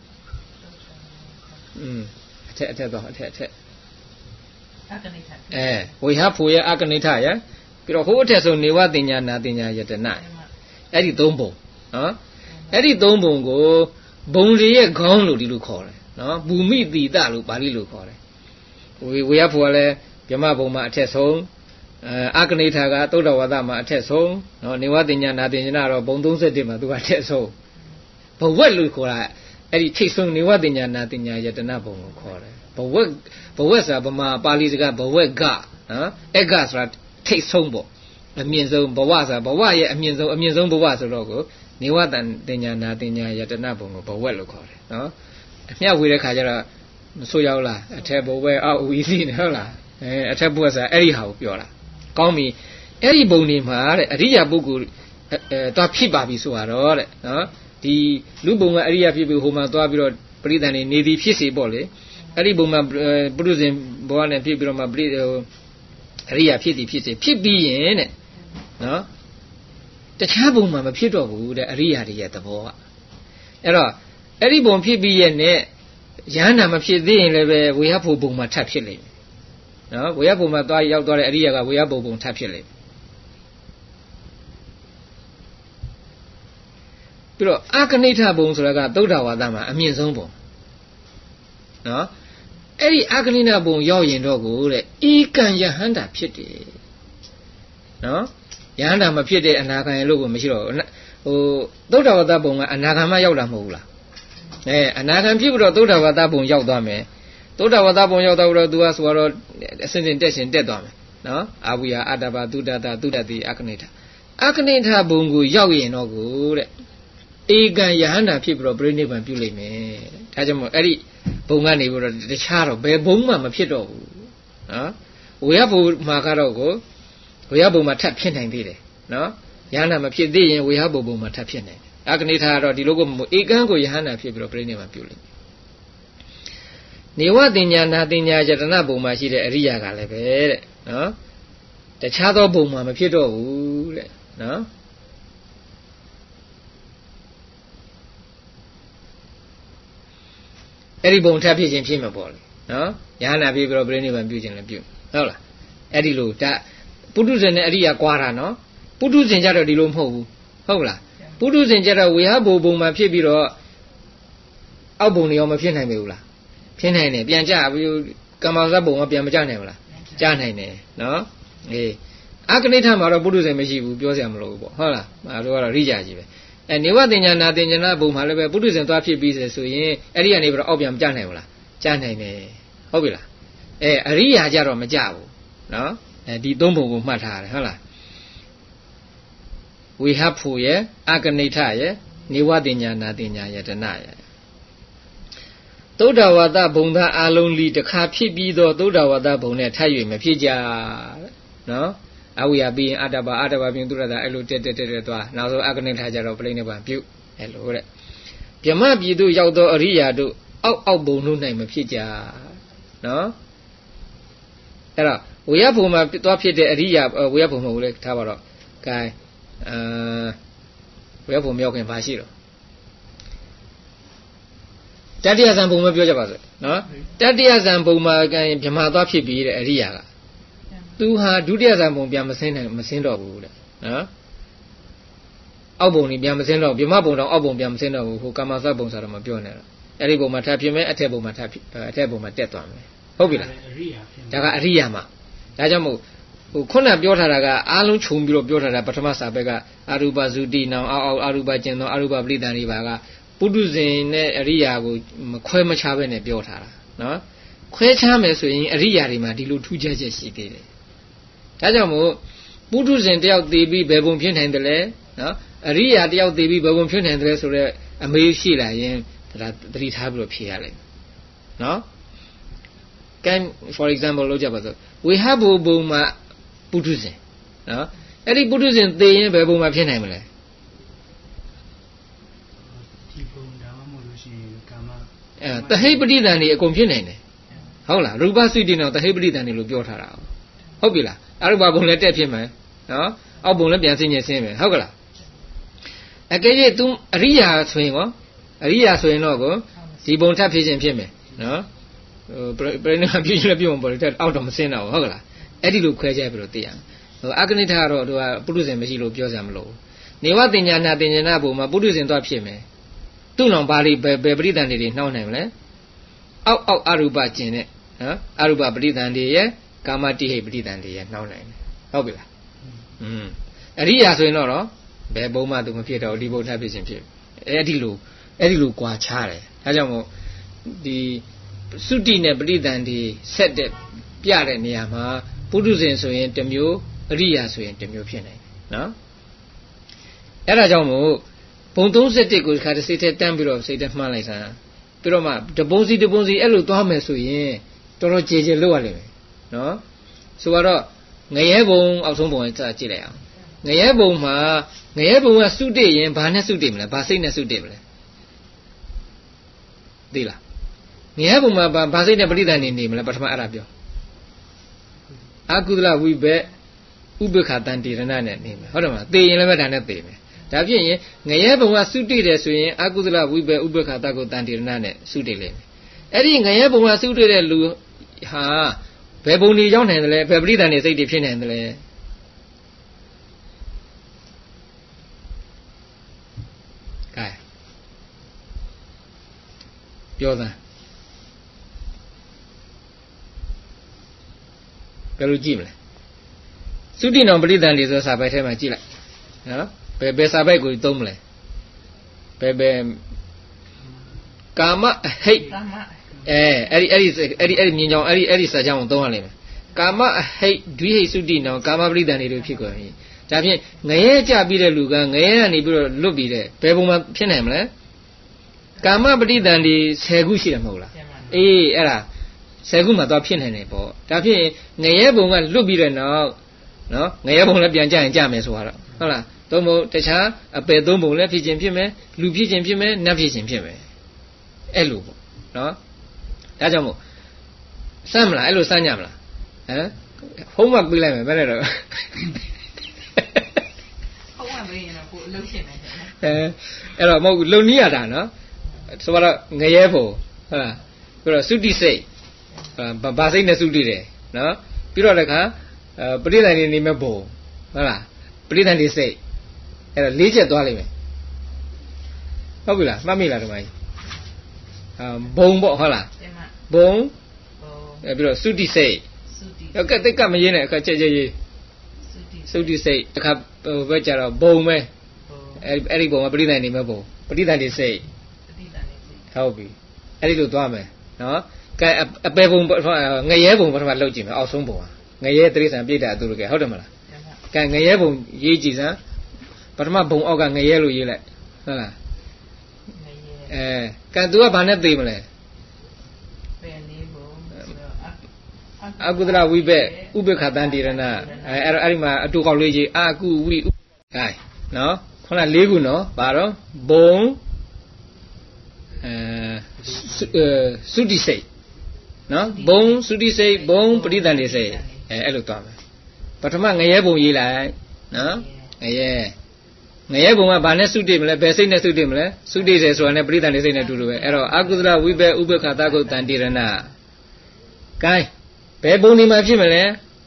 အထက်တော့အထက်အကနိဋ္ဌဝေဟဖို့ရဲ့အကနိဋ္ဌရဲ့ပြီးတော့ဟိုအထက်ဆုံးနေဝတင်ညာနာတင်ညာယတနာအဲ့ဒီသုံးဘုံနော်အဲ့ဒီသုံးဘုံကိုဘုံတွေရဲ့ခေါင်းလို့ဒီလိုခေါ်တယ်နော်ဘူမိတိတလို့ပါဠိလိုခေါ်တယ်ဝေဟဖို့ကလည်းဗြဟ္မဘုံမှာအထက်ဆုံးအကနိဋ္ဌကသုဒ္ဓဝါဒမှာအထက်ဆုံးနော်နေဝတင်ညာနာတင်ညာတော့ဘုံ31မှာသူကအထက်ဆုံးဘဝက်လို့ခေါ်တာအဲ့ဒီထိတ်ဆုံးနေဝတင်ညာနာတင်ညာယတနာဘုံကိုခေါ်တယ်ဘဝက်ဆိုတာဗမာပါဠိစကားဘဝက်ကနော်အကဆိုတာထိတ်ဆုံးပေါ့အမြင့်ဆုံးဘဝဆိုတာဘဝရဲ့အမြင့်ဆုံးဘဝဆိုတော့ကိုနေဝတင်ညာနာတင်ညာယတနာဘုံကိုဘဝက်လို့ခေါ်တယ်နော်အမြတ်ဝေတဲ့ခါကျတော့မဆိုးရောက်လားအထက်ဘဝက်အောက်ဝီစီနေဟုတ်လားအထက်ဘဝဆိုတာအဲ့ဒီဟာကိုပြောတာကောင်းပြီအဲ့ဒီဘုံတွေမှာတဲ့အရိယာပုဂ္ဂိုလ်တော့ဖြစ်ပါပြီဆိုတော့တဲ့နော်ဒီလူဘုံကအရိယာဖြစ်ပြီးဟိုမှာသွားပြီးတော့ပရိသန်နေနေသည်ဖြစ်စေပေါ့လေအဲ့ဒီဘုံမှာပုရုဇဉ်ဘဝနဲ့ဖြစ်ပြီးတော့မှအရိယာဖြစ်သည်ဖြစ်စေဖြစ်ပြီးရင်တဲ့နော်တခြားဘုံမှာမဖြစ်တော့ဘူးတဲ့အရိယာတွေရဲ့သဘောကအဲ့တော့အဲ့ဒီဘုံဖြစ်ပြီးရဲ့နဲ့ယန္တာမဖြစ်သေးရင်လည်းပဲဝေဟဖို့ဘုံမှာထပ်ဖြစ်လိမ့်မယ်နော်ဝေယဘုံမှာသွားရောက်သွားတဲ့အရိယာကဝေယဘုံထပ်ဖြစ်လိမ့်ပြီးတော့အကနိဋ္ဌဘုံဆိုတာကသုဒ္ဓဝါဒမှာအမြင့်ဆုံးဘုံနော်အဲ့ဒီအကနိဋ္ဌဘုံရောက်ရင်တော့ကိုတဲ့ဧကံယဟန္တာဖြစ်တယ်နော်ယဟန္တာမဖြစ်တဲ့အနာဂံလို့ကိုမရှိတော့ဟိုသုဒ္ဓဝါဒဘုံကအနာဂံမှရောက်တာမဟုတ်ဘူးလားအနာဂံဖြစ်ပြီးတော့သုဒ္ဓဝါဒဘုံရောက်သွားမယ်သုဒ္ဓဝါဒဘုံရောက်တော့သူကဆိုတော့အစဉ်တက်ရှင်တက်သွားမယ်နော်အာဝိယအတ္တဘာသုဒ္ဓတာသုဒ္ဓတိအကနိဋ္ဌဘုံကိုရောက်ရင်တော့ကိုတဲ့ဧကံယဟန္တာဖြစ်ပြီးတော့ပြိဋိဘံပြုလိမ့်မယ်ဒါကြောင့်မို့အဲ့ဒီဘုံကနေပြီးတော့တခြားတော့ဘယ်ဘုံမှမဖြစ်တော့ဘူးနော်ဝေယဘုံမှာကတော့ကိုဝေယဘုံမှာထပ်ဖြစ်နိုင်သေးတယ်နော်ယဟန္တာမဖြစ်သေးရင်ဝေယဘုံမှာထပ်ဖြစ်နိုင်တယ် Agnita or the logo Egango Yana Fibro Prenima Puli. Niwatinya Natinya Jatana Buma Shida Ria Galebe, no? The Chado Buma Mapito, no? Eddie Bone Tapis in Pimabol, no? Yana Fibro Prenima Beauty and Beauty. Hola. Eddie Lu, that Pudus and Edia Quara, no? Pudus and Jado di Lumho, hola. Pudus and Jada, we have Boma Pibiro Alboni or Mapianamula. Pianane, Bianja, will come out of Boma Piamajanela. Janane, no? Eh. Agneta Mara Pudus and Maji will be Lobo, hola, Adora Rijaji. And you are the Yana Boma, Pudus and Tapi business, so ye, Edia neighbor Obiam Janela. Janane, Hobila. Eh, Aria Jaro Majao. No, the Dombo Mata, hola. We have Puye, Aganita, Niwadinya Nadinya Yatanaya. Toda Wada Bunda alone the Kapi do Toda Wada Bonet Tayu Mapija. No, we are being Adaba being Dura, allocated now Aganita Jaro playing about Pew. Hello. Piamabi do Yaudo Aria do out Bonu name Mapija. No? Era. We have whom I to appear the area, we have whom we tower guy, we have whom milk and Pasiro. Daddy has a boomer about no? Daddy has a boomer and Yamada Pibi area. Do her duty as a Mumbiamasin and Masindo wood. Alboni Biamasino, Bimabon, Albon Biamasino, who come out of Bones out of my pioneer. Eribo Matapime, a table Mateton. Hobila. Daga Riama. Dajamu, who couldn't build her Alu Chumbiro built her Patamasa Bega, Aruba Zudi now, Aruba Geno, Aruba Blidan Rivaga, Puduzin Ria would Quemachavene built her. No? Quechames in Ria Rima, Dilu 2 judges she did. Dajamu, Puduzin dealt the be Babum Handle, no? Ria dealt the be Babum Handle, so a May Sheila in that 3 tableau of Piale. No? For example, we have Boma Buddhism. No? Any Buddhism they in Babuma Pianamele. The Hebrew than the companion. Hola, Ruba Sudino, the Hebrew than the Lubiota. Hobila, Aruba Bonnet Pima. No? Albon Biansin Same. Hogla. Again, to Ria Swingo, Ria Swinogo, the Bontapis and Pime. No? Brennan out of Sena, Hogla. Eddie look quajabilotia. Agnita or Buddhism Machilo Piosam low. Niwatinya Nabu, my Buddhism to Pime. Two non body bebre than it is no name. Out Aruba Gene, Aruba Britan de Kamati Britan de no name. Hobila. Ria Swinoro, Baboma to Mapita or Debo Tabis in Pim. Edilu Quachare. Hajamo the Sudine Britan de set the Piare Niama, Buddhism so in Temu, Ria so in Temu Piane. No? Erajamu. Ponton set the good had a seated temple of Satan Malisa. Piroma, the Bonzi Elu Tomesu, Toro Jay Loale. No? So what up? Nayabon of some points at Chile. Nayabon ma, Nayabon was Sudi and Banasudim, Basina Sudim. Dila. Nayabon ma Basina Bridan in him, Batama Arabio. Akula we bet Ubekatanti and Nana name. Hodama, they never done a baby. Davie, Nayabon was suited as we Akula we bet Ubekatago Tanti Nane, Sudile. Eddie Nayabon was suited at Lu Ha. Peboni young handle, Peblidan is a different handle. Guy. Yoda. Perugim. Sudin on Bridan is a Sabate Magilla. Bebe Sabago Domle. Bebe Kama, hey. Eddie Sajam Donale. Kama hate Dwe Sudino, Kama Bridan Pico. Javier, Naja Bida Luga, Naya Nibur Lubide, Pebuma Pianamle. Kama Bridan the Segushi Mola. Era Seguma Pianabo. Javier, Nayabunga Lubida now. No, Nayabunga Bianja and James water. Hola, သုံးပုံတခြားအပယ်သုံးပုံလည်းဖြစ်ခြင်းဖြစ်မယ်လူဖြစ်ခြင်းဖြစ်မယ်နတ်ဖြစ်ခြင်းဖြစ်မယ်အဲ့လိုပေါ့နော်ဒါကြောင့်မို့စမ်းမလားအဲ့လိုစမ်းကြမလားဟမ်ဟုံးမပေးလိုက်မယ်ဘယ်နဲ့တော့ဟုတ်ပါပဲရင်တော့ကိုအလုံးရှင်းမယ်အဲ့တော့မဟုတ်ဘူးလုံနီးရတာနော်ဆိုတော့ငရဲဘုံဟုတ်လားပြီးတော့သုတိစိတ်ဘာစိတ်နဲ့သုတိတယ်နော်ပြီးတော့လည်းခါပရိသန္တိနေမဲ့ဘုံဟုတ်လားပရိသန္တိစိတ်အဲ့တော့၄ချက်သွားလိမ့်မယ်ဟုတ်ပြီလားမှတ်မိလားဒီမှာဘုံပေါ့ဟုတ်လားဘုံပြီးတော့သုတိစိတ်ကဲတိတ်ကမရင်းနဲ့အခါချက်ရေးသုတိစိတ်တစ်ခါဘက်ကြတော့ဘုံပဲအဲ့ဒီဘုံကပရိသန္တိနေမဲ့ဘုံပရိသန္တိစိတ်ဟုတ်ပြီအဲ့ဒီလိုသွားမယ်နော်ကဲအပေဘုံငရဲဘုံပထမလောက်ကြည့်မယ်အောက်ဆုံးဘုံငရဲတိရစ္ဆာန်ပြိတ္တာသူတို့ကဟုတ်တယ်မလားကဲငရဲဘုံရေးကြည့်စမ်းပထမဘုံအောက်ကငရဲလို့ရေးလိုက်ဟုတ်လားကဲသူကဘာနဲ့သိမလဲအကုသလဝိဘက်ဥပ္ပခတန်တိရဏအဲ့ဒီမှာအတူကောက်လေးကြီးအာကုဝိဟိုင်နော်ခုန၄ခုနော်ဘာတော့ဘုံသုတိစိတ်နော်ဘုံသုတိစိတ်ဘုံပရိသန္တိစိတ်အဲ့လိုသွားမယ်ပထမငရဲဘုံရေးလိုက်နော်ငရဲဘုံကဘာနဲ့သုတိမလဲဘယ်စိတ်နဲ့သုတိမလဲသုတိစိတ်ဆိုတာနဲ့ပရိသန္တိစိတ်နဲ့တူတူပဲအဲ့တော့အကုသလဝိဘက်ဥပ္ပခတကုတန်တိရဏကိုင်းဘယ်ဘုံဒီမှာဖြစ်မလဲ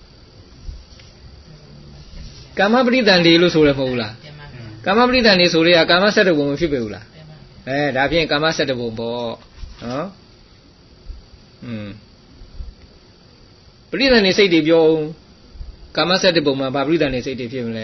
ကာမပရိသန္တိလို့ဆိုရမဟုတ်ဘူးလားကာမပရိသန္တိဆိုရကကာမ7ဘုံမဖြစ်ပေဘူးလားဒါဖြင့်ကာမ7ဘုံပေါ့နော်ပရိသန္တိစိတ်တွေပြောကာမ7ဘုံမှာဗာပရိသန္တိစိတ်တွေဖြစ်မလဲ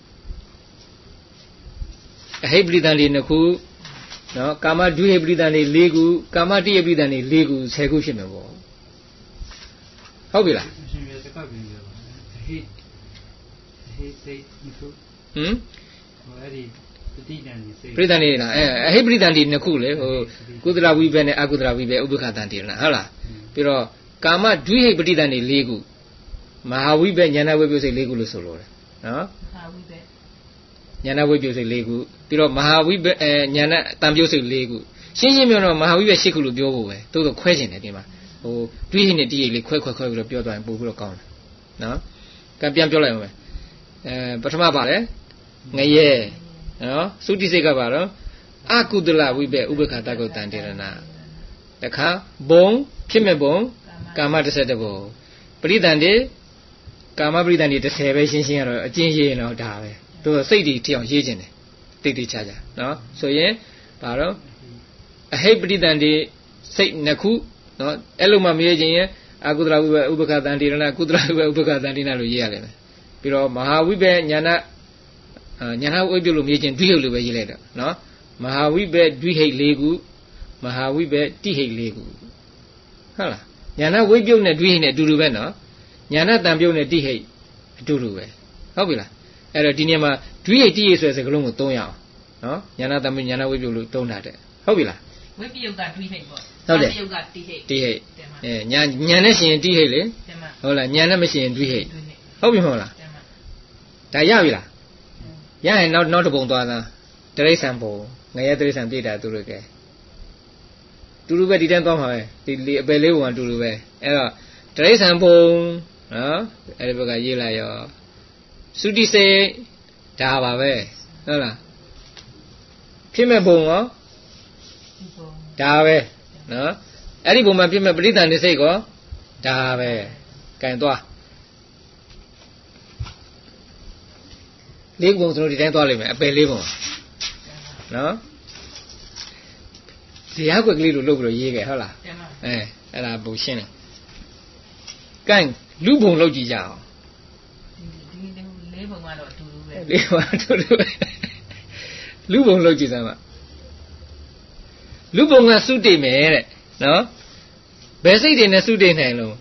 အဟိပရိသန္တိ2ခုနော်ကာမဒုဟိပရိသန္တိ4ခုကာမတိဟိပရိသန္တိ4ခု10ခုဖြစ်မယ်ပေါ့ဟုတ်ပြီလားရှင်ပြတကပ်ပြီးတော့ဟိစိတ်ခုအဲ့ဒီပဋိသန္တိစိတ်ပဋိသန္တိလားအဟိပဋိသန္တိနှစ်ခုလေဟိုကုသလဝိဘက်နဲ့အကုသလဝိဘက်ဥပ္ပခတန္တိလားဟုတ်လားပြီးတော့ကာမဒွိဟိပဋိသန္တိ၄ခုမဟာဝိဘက်ဉာဏဝိပ္ပစိတ်၄ခုလို့ဆိုလို့တယ်နော်မဟာဝိဘက်ဉာဏဝိပ္ပစိတ်၄ခုပြီးတော့မဟာဝိဘက်ဉာဏတံပြုတ်စိတ်၄ခုရှင်းရှင်းပြောတော့မဟာဝိဘက်၈ခုလို့ပြောဖို့ပဲတိုးတော့ခွဲကျင်တယ်ဒီမှာဟိုဒွိဟိနဲ့တိဟိလေးခွဲပြီးတော့ပြောသွားရင်ပို့ပြီးတော့ကောင်းတယ်နော်ကံပြန်ပြောလိုက်အောင်မယ်ပထမပါလေငရဲနော်သုတိစိတ်ကပါတော့အကုသလဝိဘက်ဥပ္ပခတကုတန်တေရဏတခါဘုံဖြစ်မဲ့ဘုံကာမ11ဘုံပရိသန္တိကာမပရိသန္တိ10ပဲရှင်းရတော့အကျဉ်းရေးရင်တော့ဒါပဲသူစိတ်တွေထအောင်ရေးခြင်းတယ်တိတ်တိတ်ချာနော်ဆိုရင်ဘာတော့အဟိပရိသန္တိစိတ်2ခုနော်အဲ့လိုမှမရေးခြင်းရင်အကုသလဝိဘက်ဥပ္ပခတန်တေရဏကုသလဝိဘက်ဥပ္ပခတန်တိနာလို့ရေးရလိမ့်မယ်ပြီးတော့မဟာဝိဘက်ညာဏဝိပ္ပလို့မြည်ခြင်းဒွိဟိတ်လို့ပဲရေးလိုက်တော့နော်မဟာဝိဘက်ဒွိဟိတ်၄ခုမဟာဝိဘက်တိဟိတ်၄ခုဟုတ်လားညာဏဝိပ္ပနဲ့ဒွိဟိတ်နဲ့အတူတူပဲနော်ညာဏတံပြုတ်နဲ့တိဟိတ်အတူတူပဲဟုတ်ပြီလားအဲ့တော့ဒီနေရာမှာဒွိဟိတ်တိဟိတ်ဆိုတဲ့စကားလုံးကိုသုံးရအောင်နော်ညာဏတံပြုတ်ညာဏဝိပ္ပလို့သုံးတာတဲ့ဟုတ်ပြီလားဝိပ္ပယုတ်ကဒွိဟိတ်ပေါ့ဟုတ်တယ်ယုတ်ကတိဟိတ်ညာနဲ့ရှင်တိဟိတ်လေဟုတ်လားညာနဲ့မရှင်ဒွိဟိတ်ဟုတ်ပြီမဟုတ်လားဒါရပြီလားရရင်နောက်တစ်ပုံသွားသားတိရစ္ဆာန်ပုံငရဲတိရစ္ဆာန်ပြည့်တာသူတို့ကဲတူတူပဲဒီတန်းသွားမှာပဲဒီအပယ်လေးပုံကတူတူပဲအဲ့တော့တိရစ္ဆာန်ပုံနော်အဲ့ဒီဘက်ကရေးလိုက်ရောသုတိစေဒါပါပဲဟုတ်လားဖြစ်မဲ့ပုံရောဒါပဲနော်အဲ့ဒီပုံမှာဖြစ်မဲ့ပရိသန္တိစိတ်ကောဒါပဲကင်သွားလေးပုံစံတို့ဒီတိုင်းသွားလိမ့်မယ်အပယ်လေးပုံနော်ဇေယျကွက်ကလေးလိုလုပ်ပြီးတော့ရေးခဲ့ဟုတ်လားအဲ့ဒါပုံရှင်းတယ်ကဲလူပုံလုပ်ကြည့်ကြအောင်ဒီလေးပုံကတော့အတူတူပဲလေးပုံအတူတူပဲလူပုံလုပ်ကြည့်စမ်းပါလူပုံကစုတိတ်မယ်တဲ့နော်ဘယ်စိတ်တွေနဲ့စုတိတ်နိုင်လို့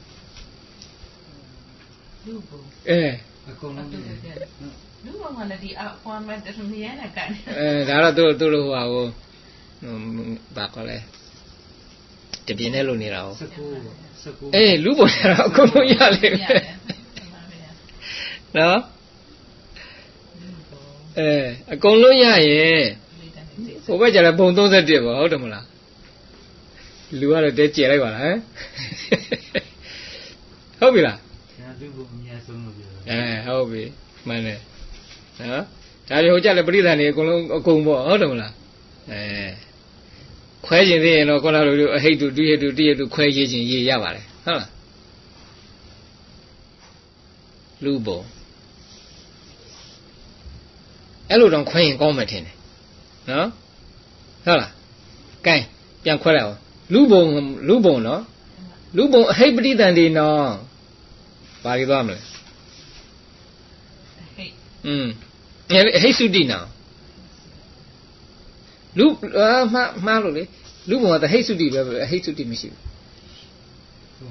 လူပုံအကုန်လုံးလူပုံကလည်းဒီအဖွားမဲ့တမရနဲ့ကန်ဒါတော့သူတို့ဟိုဟာကိုဘာခေါ်လဲတပြင်းနဲ့လို့နေတာဟုတ်လူပုံကတော့အကုန်လုံးရလိမ့်မယ်နော်အကုန်လုံးရရင်ဟိုဘက်ကျတော့ဘုံ31ပေါ့ဟုတ်တယ်မလားလူကတော့တဲကျဲလိုက်ပါလားဟမ်ဟုတ်ပြီလားဆရာသူ့ကိုအများဆုံးလို့ပြောဟုတ်ပြီမှန်တယ်နော်ဒါတွေဟိုကြလည်းပရိသတ်တွေအကုန်လုံးအကုန်ပေါ့ဟုတ်တယ်မလားခွဲခြင်းသေးရင်တော့ခုနလိုအဟိတ်တူတိဟိတ်တူတိဟိတ်တူခွဲရေးခြင်းရေးရပါတယ်ဟုတ်လားလူပုံအဲ့လိုတော့ခွဲရင်ကောင်းမှထင်တယ်နော်ဟုတ်လားကဲပြန်ခွဲလိုက်အောင်လူပုံနော်လူပုံအဟိတ်ပရိသတ်တွေနော်ဘာတွေသွားမလဲအဟိတ်စုတိနော်လူမှားလို့လေလူဘုံကတဟိတ်စုတိပဲအဟိတ်စုတိမရှိဘူး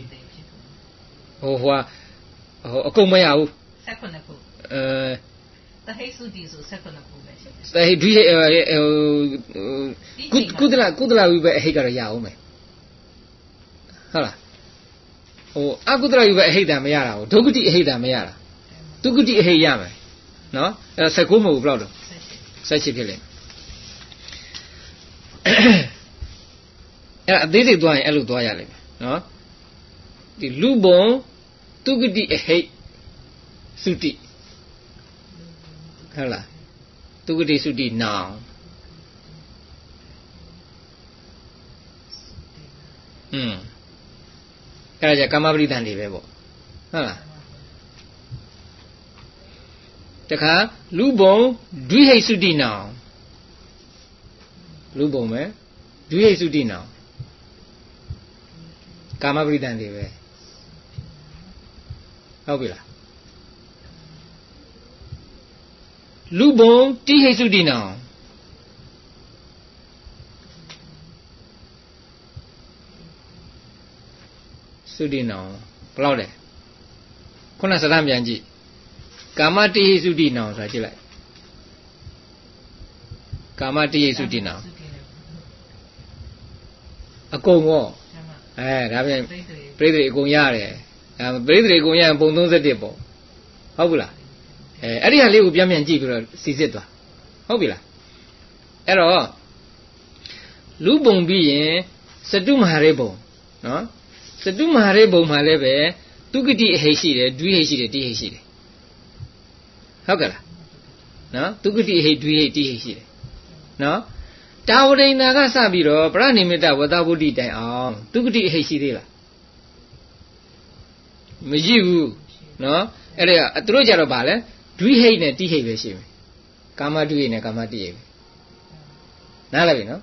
ဟိုအကုန်မရဘူး 19ခုတဟိတ်စုတိဆို19ခုပဲရှိတယ်တဟိတ်ဒွိကုသလဝိပဲအဟိတ်ကတော့ရအောင်မယ်ဟုတ်လားအကုသလဝိပဲအဟိတ်တာမရတာဘူးဒုက္ခတိအဟိတ်တာမရတာဒုက္ခတိအဟိတ်ရမယ်နော်အဲ့19မဟုတ်ဘူးဘယ်လောက်တော့18ဖြစ်လိမ့်အဲ့အသေးစိတ်သွားရင်အဲ့လိုသွားရလိမ့်မယ်နော်ဒီလူဘုံဒုက္ခတိအဟိတ်သုတိဟုတ်လားဒုက္ခတိသုတိနောင်အဲ့ဒါကြကာမပရိသန်တွေပဲပေါ့ဟုတ်လားတခါလူဘုံဒွိဟိတ်သုတိနောင်လူပုံပဲဒွိဟိတ်သုတိနောင်ကာမပရိသန်တွေပဲဟုတ်ပြီလားလူပုံတိဟိတ်သုတိနောင်သုတိနောင်ဘယ်လောက်လဲခုနစရမ်းပြန်ကြည့်ကာမတိဟိတ်သုတိနောင်ဆိုတာကြည့်လိုက်ကာမတိဟိတ်သုတိနောင်အကုန်ရောဒါပြန်ပရိသေအကုန်ရတယ်ပရိသေအကုန်ရရင်ပုံ31ပေါ့ဟုတ်ဘူးလားအဲ့ဒီဟာလေးကိုပြန်ကြည့်ပြီးတော့စီစစ်သွားဟုတ်ပြီလားအဲ့တော့လူပုံပြီးရင်စတုမဟာရေပုံနော်စတုမဟာရေပုံမှာလည်းပဲတုကတိအဟိတ်ရှိတယ်ဒွိဟိတ်ရှိတယ်တိဟိတ်ရှိတယ်ဟုတ်ကဲ့လားနော်တုကတိအဟိတ်ဒွိဟိတ်တိဟိတ်ရှိတယ်နော်တာဝရိန္ဒာကစပြီးတော့ပရဏိမိတဝတ္တဗုဒ္ဓတိုင်အောင်တုကတိအဟိတ်ရှိသေးလားမရှိဘူးနော်အဲ့ဒါသူတို့ကြတော့ဗာလဲဒွိဟိတ်နဲ့တိဟိတ်ပဲရှိမယ်ကာမဒွိဟိတ်နဲ့ကာမတိဟိတ်ပဲနားလည်ပြီနော်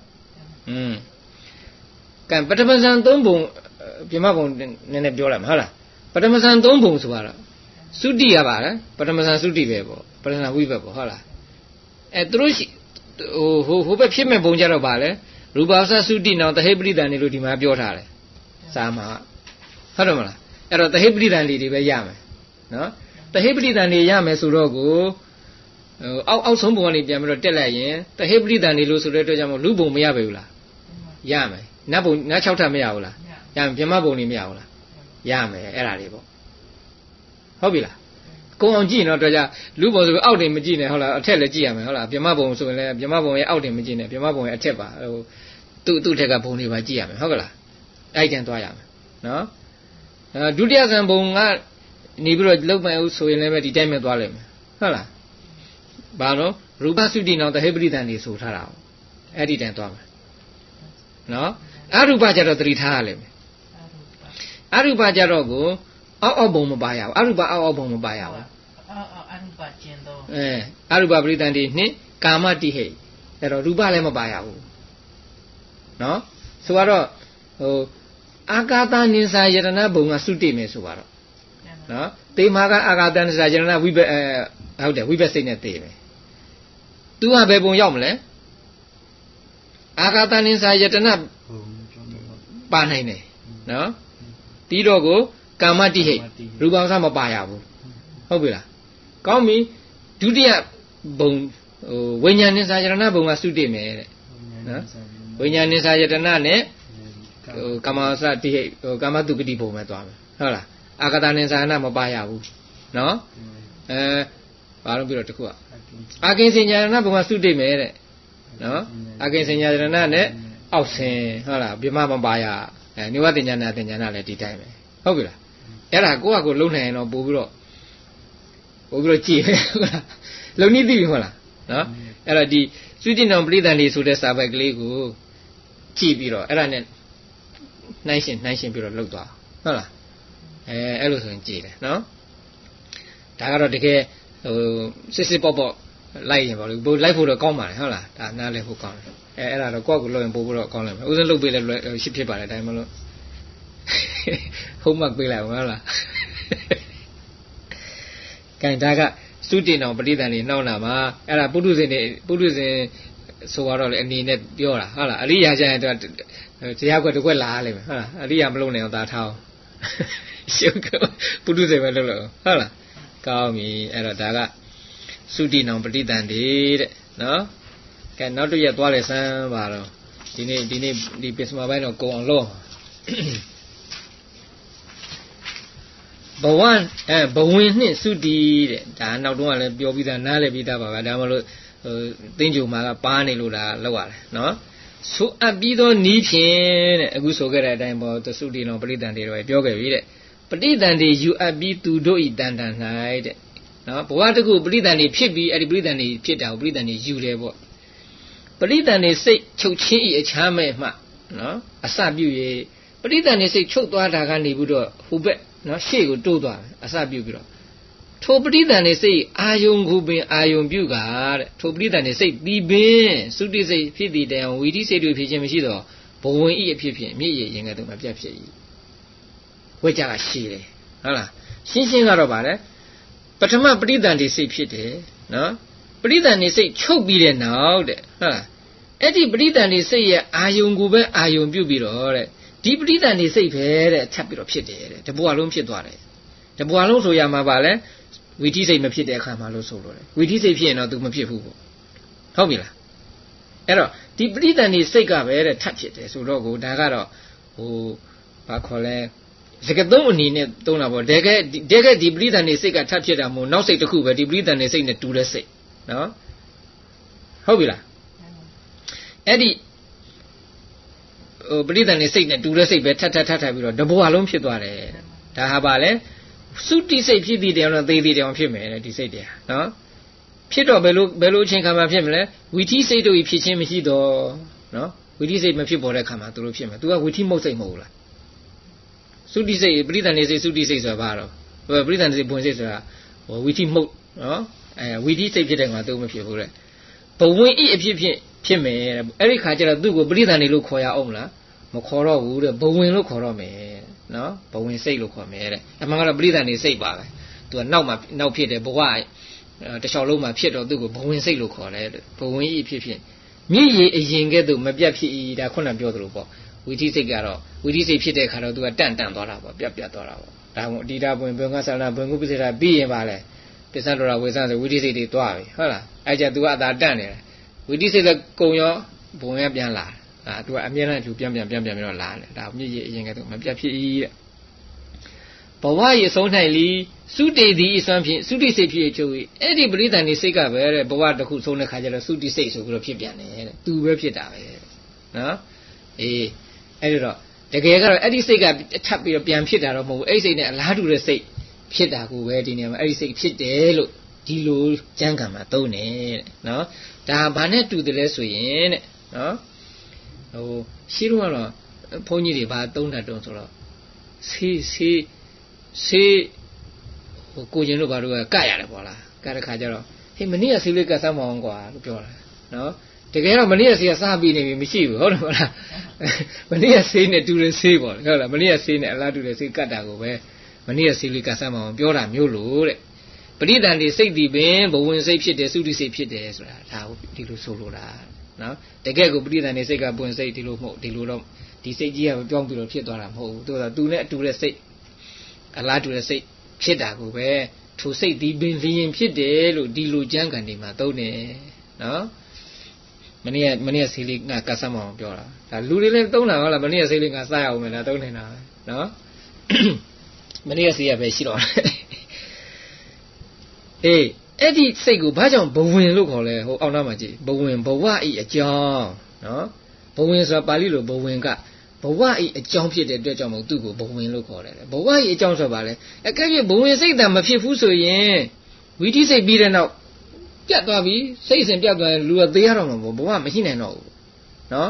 ကံပထမဇန်3ပုံပြမပုံနည်းနည်းပြောလိုက်မှာဟုတ်လားပထမဇန်3ပုံဆိုတော့သုတိရပါလားပထမဇန်သုတိပဲပေါ့ပထမဝိဘတ်ပေါ့ဟုတ်လားသူတို့ရှိဟိုဘက်ဖြစ်မဲ့ပုံကြတော့ဗာလဲရူပသသုတိနောတဟိပရိသန်နေလို့ဒီမှာပြောထားတယ်စာမှာဟုတ်တယ်မလားအဲ့တော့တဟိပရိသန်တွေပဲရမယ်နော်တဟိပရိသန်တွေရမယ်ဆိုတော့ကိုအောက်ဆုံးပုံကနေပြန်ပြီးတော့တက်လိုက်ရင်တဟိပရိသန်တွေလို့ဆိုတဲ့အတွက်ကြောင့်လူပုံမရပါဘူးလားရမယ်နတ်ပုံနတ်6ထပ်မရဘူးလားရမယ်ပြမပုံတွေမရဘူးလားရမယ်အဲ့ဒါတွေပေါ့ဟုတ်ပြီလားကုံအောင်ကြည့်နော်တော့ကြလူပုံဆိုအောက်တင်မကြည့်နဲ့ဟုတ်လားအထက်လည်းကြည့်ရမယ်ဟုတ်လားပြမပုံဆိုရင်လည်းပြမပုံရဲ့အောက်တင်မကြည့်နဲ့ပြမပုံရဲ့အထက်ပါသူ့ထက်ကပုံတွေပါကြည့်ရမယ်ဟုတ်ကလားအဲ့တန်သွားရမယ်နော်ဒုတိယဇန်ပုံကနေပြီးတော့လုံပိုင်ဦးဆိုရင်လည်းဒီတိုင်းပဲသွားလိမ့်မယ်ဟုတ်လားဘာလို့ရူပသုတိနောတဟိပရိသန်တွေဆိုထားတာအဲ့ဒီတိုင်းသွားမယ်နော်အရူပကြတော့သတိထားရလိမ့်မယ်အရူပကြတော့ကိုအောက်ဘုံမပါရဘူးအရူပအောက်ဘုံမပါရဘူးအရူပကျင်တော့အရူပပရိသန်တွေနှင့်ကာမတိဟိတ်အဲ့တော့ရူပလည်းမပါရဘူးနော်ဆိုတော့အာကာသနိစ္စယတနာဘုံကသုတိမယ်ဆိုတော့နော်တေမာကအာကာသနိစ္စယတနာဝိဘဟုတ်တယ်ဝိဘစိတ်နဲ့တေမယ်သူကဘယ်ပုံရောက်မလဲအာကာသနိစ္စယတနာပါနိုင်တယ်နော်တီးတော့ကိုကာမတိဟိတ်ရူပံစမပါရဘူးဟုတ်ပြီလားကောင်းပြီဒုတိယဘုံဝိညာဉ်နိစ္စယတနာဘုံကသုတိမယ်တဲ့နော်ဝိညာဉ်နိစ္စယတနာနဲ့ကာမစတိဟိတ်ကာမတုကတိဘုံပဲသွားမယ်ဟုတ်လားအာကာသနိစ္စယတနာမပါရဘူးနော်ဘာလို့ပြီးတော့တခုအာကိဉ္စဉ္ညာရဏဘုံမှာစုတိတ်မယ်တဲ့နော်အာကိဉ္စဉ္ညာရဏနဲ့အောက်ဆင်းဟုတ်လားပြမမပါရနိဝတ္တဉာဏတင်ဉာဏလည်းဒီတိုင်းပဲဟုတ်ပြီလားအဲ့ဒါကိုယ့်ဟာကိုယ်လုံနိုင်ရင်တော့ပို့ပြီးတော့ကြည့်ဟုတ်လားလုံနည်းသိပြီဟုတ်လားနော်အဲ့တော့ဒီသုတိနောပရိသန္တိဆိုတဲ့စာပိုက်ကလေးကိုကြည့်ပြီးတော့အဲ့ဒါနဲ့နှိုင်းရှင်ပြီးတော့လှုပ်သွားဟုတ်လားအဲ့လိုဆိုရင်ကြည့်တယ်နော်ဒါကတော့တကယ်စစ်ပေါ့လိုက်ရင်ပေါ့လေလိုက်ဖို့တော့ကောင်းပါလေဟုတ်လားဒါနားလဲဖို့ကောင်းတယ်အဲ့ဒါတော့ကိုယ့်ကိုလုပ်ရင်ပို့ဖို့တော့ကောင်းလိမ့်မယ်ဥစဉ်လုပ်ပေးလဲရှစ်ဖြစ်ပါတယ်ဒါမှမဟုတ်ဟုတ်မှပေးလိုက်ဟုတ်လားကဲဒါကသုတိနောပရိသန္တိနှောင်းတာမှာအဲ့ဒါပုထုဇဉ်ဆိုတော့လေအနေနဲ့ပြောတာဟုတ်လားအရိယာကျရင်သူကတရားကွက်တစ်ကွက်လာလိမ့်မယ်ဟုတ်လားအရိယာမလုပ်နိုင်အောင်သာထားအောင်ရှုပ်ကပုထုဇဉ်ပဲလုပ်လို့ဟုတ်လားကောင်းပြီအဲ့တော့ဒါကသုတိနောပရိသန္တိတဲ့နော်ကဲနောက်တစ်ရက်သွားလေစမ်းပါတော့ဒီနေ့ဒီပစ္စမပိုင်းတော့ကုန်အောင်လို့ဘဝဝင်နှင့်သုတိတဲ့ဒါနောက်တော့လည်းပြောပြီးသားနားလည်းပြီးသားပါပဲဒါမှမဟုတ်သင်္ကြန်မှာကပါနေလို့ဒါလောက်ရတယ်နော်ဆိုအပ်ပြီးသောနီးဖြင့်တဲ့အခုဆိုခဲ့တဲ့အတိုင်းပေါ့သသုတိနောပရိသန္တိတော့ပြောခဲ့ပြီတဲ့ပရိသန္တိယူအပ်ပြီးသူတို့ဤတန်တန်၌တဲ့နော်ဘဝတခုပရိသန္တိဖြစ်ပြီးအဲ့ဒီပရိသန္တိဖြစ်တာကိုပရိသန္တိယူတယ်ပေါ့ပရိသန္တိစိတ်ချုပ်ချင်းဤအချမ်းမဲ့မှနော်အစပြု၍ပရိသန္တိစိတ်ချုပ်သွားတာကနေပြီးတော့ဟိုဘက်နော်ရှေ့ကိုတိုးသွားတယ်အစပြုပြီးတော့ထိုပရိသန္တိစိတ်အာယုံကိုပင်အာယုံပြုကတဲ့ထိုပရိသန္တိစိတ်ပြီးပင်သုတိစိတ်ဖြစ်တည်တဲ့ဝီတိစိတ်တွေဖြစ်ခြင်းမရှိတော့ဘဝင်ဤအဖြစ်ဖြင့်မြည့်ရရင်ကတည်းကမပြတ်ဖြစ်၏ဝိကြကရှိတယ်ဟုတ်လားရှင်းကတော့ဗါလဲပထမပရိသန္တိစိတ်ဖြစ်တယ်နော်ပရိသန္တိစိတ်ချုပ်ပြီးတဲ့နောက်တဲ့ဟုတ်လားအဲ့ဒီပရိသန္တိစိတ်ရဲ့အာယုံကိုပဲအာယုံပြုပြီးတော့တဲ့ဒီပရိသန္တိစိတ်ပဲတဲ့ထပ်ပြီးတော့ဖြစ်တယ်တဲ့တဘွားလုံးဖြစ်သွားတယ်တဘွားလုံးဆိုရမှာပါလဲဝီတိစိတ်မဖြစ်တဲ့အခါမှာလို့ဆိုလို့တယ်ဝီတိစိတ်ဖြစ်ရင်တော့ तू မဖြစ်ဘူးပေါ့ဟုတ်ပြီလားအဲ့တော့ဒီပရိသန္တိစိတ်ကပဲတဲ့ထပ်ဖြစ်တယ်ဆိုတော့ကိုဒါကတော့ဘာခေါ်လဲစကသုံးအနေနဲ့သုံးတာပေါ့တကယ်ဒီပရိသန္တိစိတ်ကထပ်ဖြစ်တာမို့နောက်စိတ်တစ်ခုပဲဒီပရိသန္တိစိတ်နဲ့တူတဲ့စိတ်နော်ဟုတ်ပြီလားအဲ့ဒီပရိသန္တိစိတ်နဲ့တူတဲ့စိတ်ပဲထပ်ပြီးတော့တဘွားလုံးဖြစ်သွားတယ်ဒါဟာပါလဲသုတိစိတ်ဖြစ်တည်တယ်တော့သေတည်တယ်အောင်ဖြစ်မယ်ဒီစိတ်တရားနော်ဖြစ်တော့ဘယ်လိုအချိန်ခါမှဖြစ်မလဲဝီထိစိတ်တို့ဖြစ်ခြင်းမရှိတော့နော်ဝီထိစိတ်မဖြစ်ပေါ်တဲ့ခါမှာသူတို့ဖြစ်မယ်သူကဝီထိမုတ်စိတ်မဟုတ်လားသုတိစိတ်ပရိသန္တိစိတ်သုတိစိတ်ဆိုတာဘာတော့ပရိသန္တိစိတ်ဘဝင်စိတ်ဆိုတာဝီထိမုတ်နော်ဝီထိစိတ်ဖြစ်တဲ့ခါသူမဖြစ်ဘူးတဲ့ဘဝင်ဤအဖြစ်ဖြစ်မယ်တဲ့အဲ့ဒီခါကျတော့သူ့ကိုပရိသန္တိလို့ခေါ်ရအောင်လားမခေါ်တော့ဘူးတဲ့ဘဝင်လို့ခေါ်တော့မယ်နော်ဘဝင်စိတ်လို့ခေါ်မယ်တဲ့အမှန်ကတော့ပရိသန္တိစိတ်ပါပဲသူကနောက်ဖြစ်တယ်ဘဝတခြားလုံးမှာဖြစ်တော့သူ့ကိုဘဝင်စိတ်လို့ခေါ်တယ်ဘဝင်ဤဖြစ်မြည်ရည်အရင်ကဲ့သို့မပြတ်ဖြစ်ဤဒါခုနပြောသလိုပေါ့ဝီထိစိတ်ကတော့ဝီထိစိတ်ဖြစ်တဲ့ခါတော့သူကတန့်သွားတာပေါ့ပြတ်သွားတာပေါ့ဒါမှမဟုတ်အတိတာဘဝင်ဘုံကဆန္ဒဘုံကုပ္ပစေတာပြီးရင်ပါလဲပစ္စံတော်ဝေဆန်းဆိုဝီထိစိတ်တွေသွားပြီဟုတ်လားအဲ့ကြသူကအသာတန့်နေတယ်ဝီထိစိတ်လည်းကုံရောဘုံရပြန်လာသူကအမြဲတမ်းသူပြန်ပြီးတော့လာတယ်ဒါမြည်ရည်အရင်ကဲ့သို့မပြတ်ဖြစ်ဤတဲ့ဘဝရဲ့အဆုံး၌လီသုတေသည်အစွမ်းဖြင့်သုတိစိတ်ဖြစ်ချုပ်၏အဲ့ဒီပရိသန္တိစိတ်ကပဲတဲ့ဘဝတစ်ခုဆုံးတဲ့ခါကျတော့သုတိစိတ်ဆိုပြီးတော့ဖြစ်ပြန်တယ်တဲ့သူပဲဖြစ်တာပဲနော်အဲ့တော့တကယ်ကတော့အဲ့ဒီစိတ်ကထပ်ပြီးတော့ပြန်ဖြစ်တာတော့မဟုတ်ဘူးအဲ့ဒီစိတ်နဲ့အလားတူတဲ့စိတ်ဖြစ်တာကိုပဲဒီနေရာမှာအဲ့ဒီစိတ်ဖြစ်တယ်လို့ဒီလိုကျမ်းဂန်မှာသုံးတယ်တဲ့နော်ဒါဘာနဲ့တူတယ်လဲဆိုရင်တဲ့နော်ရှိတော့ကတော့ဘုန်းကြီးတွေဘာသုံးတတ်တုံးဆိုတော့ဆေးကိုကျင်တို့ဘာလို့ကရတယ်ပေါ့လားကတဲ့ခါကျတော့ဟေးမနေ့ကဆေးလေးကစားမအောင်ကွာလို့ပြောတာနော်တကယ်တော့မနေ့ကဆေးကစားပြီးနေပြီမရှိဘူးဟုတ်တယ်မလားမနေ့ကဆေးနဲ့တူတဲ့ဆေးပေါ့ဟုတ်လားမနေ့ကဆေးနဲ့အလားတူတဲ့ဆေးကတ်တာကိုပဲမနေ့ကဆေးလေးကစားမအောင်ပြောတာမျိုးလို့တဲ့ပရိသန္တိစိတ်ဒီပင်ဘဝင်စိတ်ဖြစ်တယ်သုတိစိတ်ဖြစ်တယ်ဆိုတာဒါကိုဒီလိုဆိုလိုတာနော်တကယ်ကိုပရိသန္တိစိတ်ကဘဝင်စိတ်ဒီလိုမဟုတ်ဒီလိုတော့ဒီစိတ်ကြီးကပြောင်းပြီးတော့ဖြစ်သွားတာမဟုတ်ဘူးသူနဲ့အတူတဲ့စိတ်အလားတူတဲ့စိတ်ဖြစ်တာကိုပဲထိုစိတ်ဒီပင်လျင်ဖြစ်တယ်လို့ဒီလိုကျမ်းဂန်တွေမှာသုံးတယ်နော်မနေ့ကဆေးလေးငါကတ်ဆမ်းမအောင်ပြောတာဒါလူတွေလည်းသုံးတာဟုတ်လားမနေ့ကဆေးလေးငါစားရအောင်မယ်လားသုံးနေတာပဲနော်မနေ့ကဆေးရပဲရှိတော့အေးအဲ့ဒီစိတ်ကိုဘာကြောင့်ဘဝင်လို့ခေါ်လဲဟိုအောက်နားမှာကြည့်ဘဝင်ဘဝဤအကြောင်းနော်ဘဝင်ဆိုတာပါဠိလိုဘဝင်ကဘဝဤအကြောင်းဖြစ်တဲ့အတွက်ကြောင့်မို့သူ့ကိုဘဝင်လို့ခေါ်တယ်ဘဝဤအကြောင်းဆိုပါလေအကဲ၍ဘဝင်စိတ်တံမဖြစ်ဘူးဆိုရင်ဝိသိစိတ်ပြီးတဲ့နောက်ပြတ်သွားပြီစိတ်စဉ်ပြတ်သွားရင်လူကသေရတော့မှာဘဝမရှိနိုင်တော့ဘူးနော်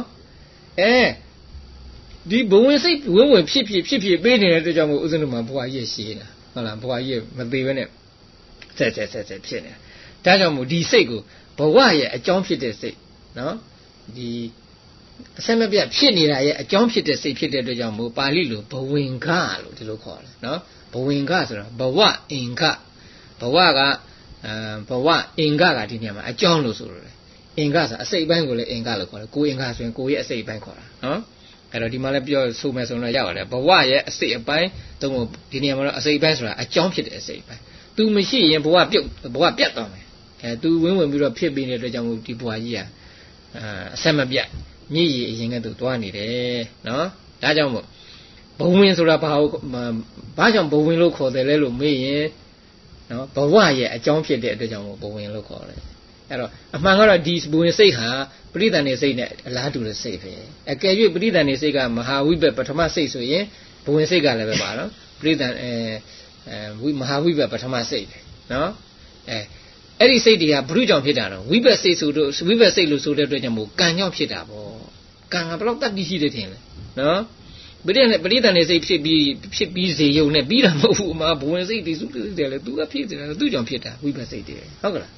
ဒီဘဝင်စိတ်ဝင်ဖြစ်ပေးနေတဲ့အတွက်ကြောင့်မို့ဥစဉ်တို့မှာဘဝရဲ့ရှိနေတာဟုတ်လားဘဝရဲ့မသေးဘဲနဲ့ဆက်ဖြစ်နေတာဒါကြောင့်မို့ဒီစိတ်ကိုဘဝရဲ့အကြောင်းဖြစ်တဲ့စိတ်နော်ဒီအဆက်မပြတ်ဖြစ်နေတာရဲ့အကြောင်းဖြစ်တဲ့စိတ်ဖြစ်တဲ့အတွက်ကြောင့်မို့ပါဠိလိုဘဝင်ကလို့ဒီလိုခေါ်တယ်နော်ဘဝင်ကဆိုတာဘဝအင်္ဂဘဝကဘဝအင်္ဂကဒီနေရာမှာအကြောင်းလို့ဆိုလို့လေအင်္ဂဆိုတာအစိတ်ပိုင်းကိုလည်းအင်္ဂလို့ခေါ်တယ်ကိုယ်အင်္ဂဆိုရင်ကိုယ်ရဲ့အစိတ်ပိုင်းခေါ်တာနော်အဲ့တော့ဒီမှာလည်းပြောဆိုမယ်ဆိုတော့ရပါတယ်ဘဝရဲ့အစိတ်အပိုင်းသုံးဖို့ဒီနေရာမှာတော့အစိတ်ပိုင်းဆိုတာအကြောင်းဖြစ်တဲ့အစိတ်ပိုင်းသူမရှိရင်ဘဝပြတ်သွားမယ်သူဝင်ပြီးတော့ဖြစ်ပြီးနေတဲ့အတွက်ကြောင့်မို့ဒီဘဝကြီးကအဆက်မပြတ်မြည်ရည်အရင်ကသူသွားနေတယ်နော်ဒါကြောင့်မို့ဘဝင်ဆိုတာဘာကြောင့်ဘဝင်လို့ခေါ်တယ်လဲလို့မေးရင်နော်ဘဝရဲ့အကြောင်းဖြစ်တဲ့အတွက်ကြောင့်မို့ဘဝင်လို့ခေါ်တယ်အဲ့တော့အမှန်ကတော့ဒီဘဝင်စိတ်ဟာပရိသန်နေစိတ်နဲ့အလားတူတဲ့စိတ်ပဲအကယ်၍ပရိသန်နေစိတ်ကမဟာဝိဘတ်ပထမစိတ်ဆိုရင်ဘဝင်စိတ်ကလည်းပဲပါနော်ပရိသန်မဟာဝိဘတ်ပထမစိတ်ပဲနော်အဲ့ဒီစိတ်တွေကဘုရုကြောင့်ဖြစ်တာတော့ဝိဘတ်စိတ်ဆိုတော့ဝိဘတ်စိတ်လို့ဆိုတဲ့အတွက်ကြောင့်မို့ကံကြောင့်ဖြစ်တာပေါ့ကံကဘယ်တော့တတ်ပြီးရှိတယ်ထင်လဲနော်ပရိသန်နေစိတ်ဖြစ်ပြီးစေရုံနဲ့ပြီးတာမဟုတ်ဘူးအမှာဘဝင်စိတ်တွေစုတယ်လေသူကဖြစ်တယ်သူကြောင့်ဖြစ်တာဝိဘတ်စိတ်တွေဟုတ်ကလား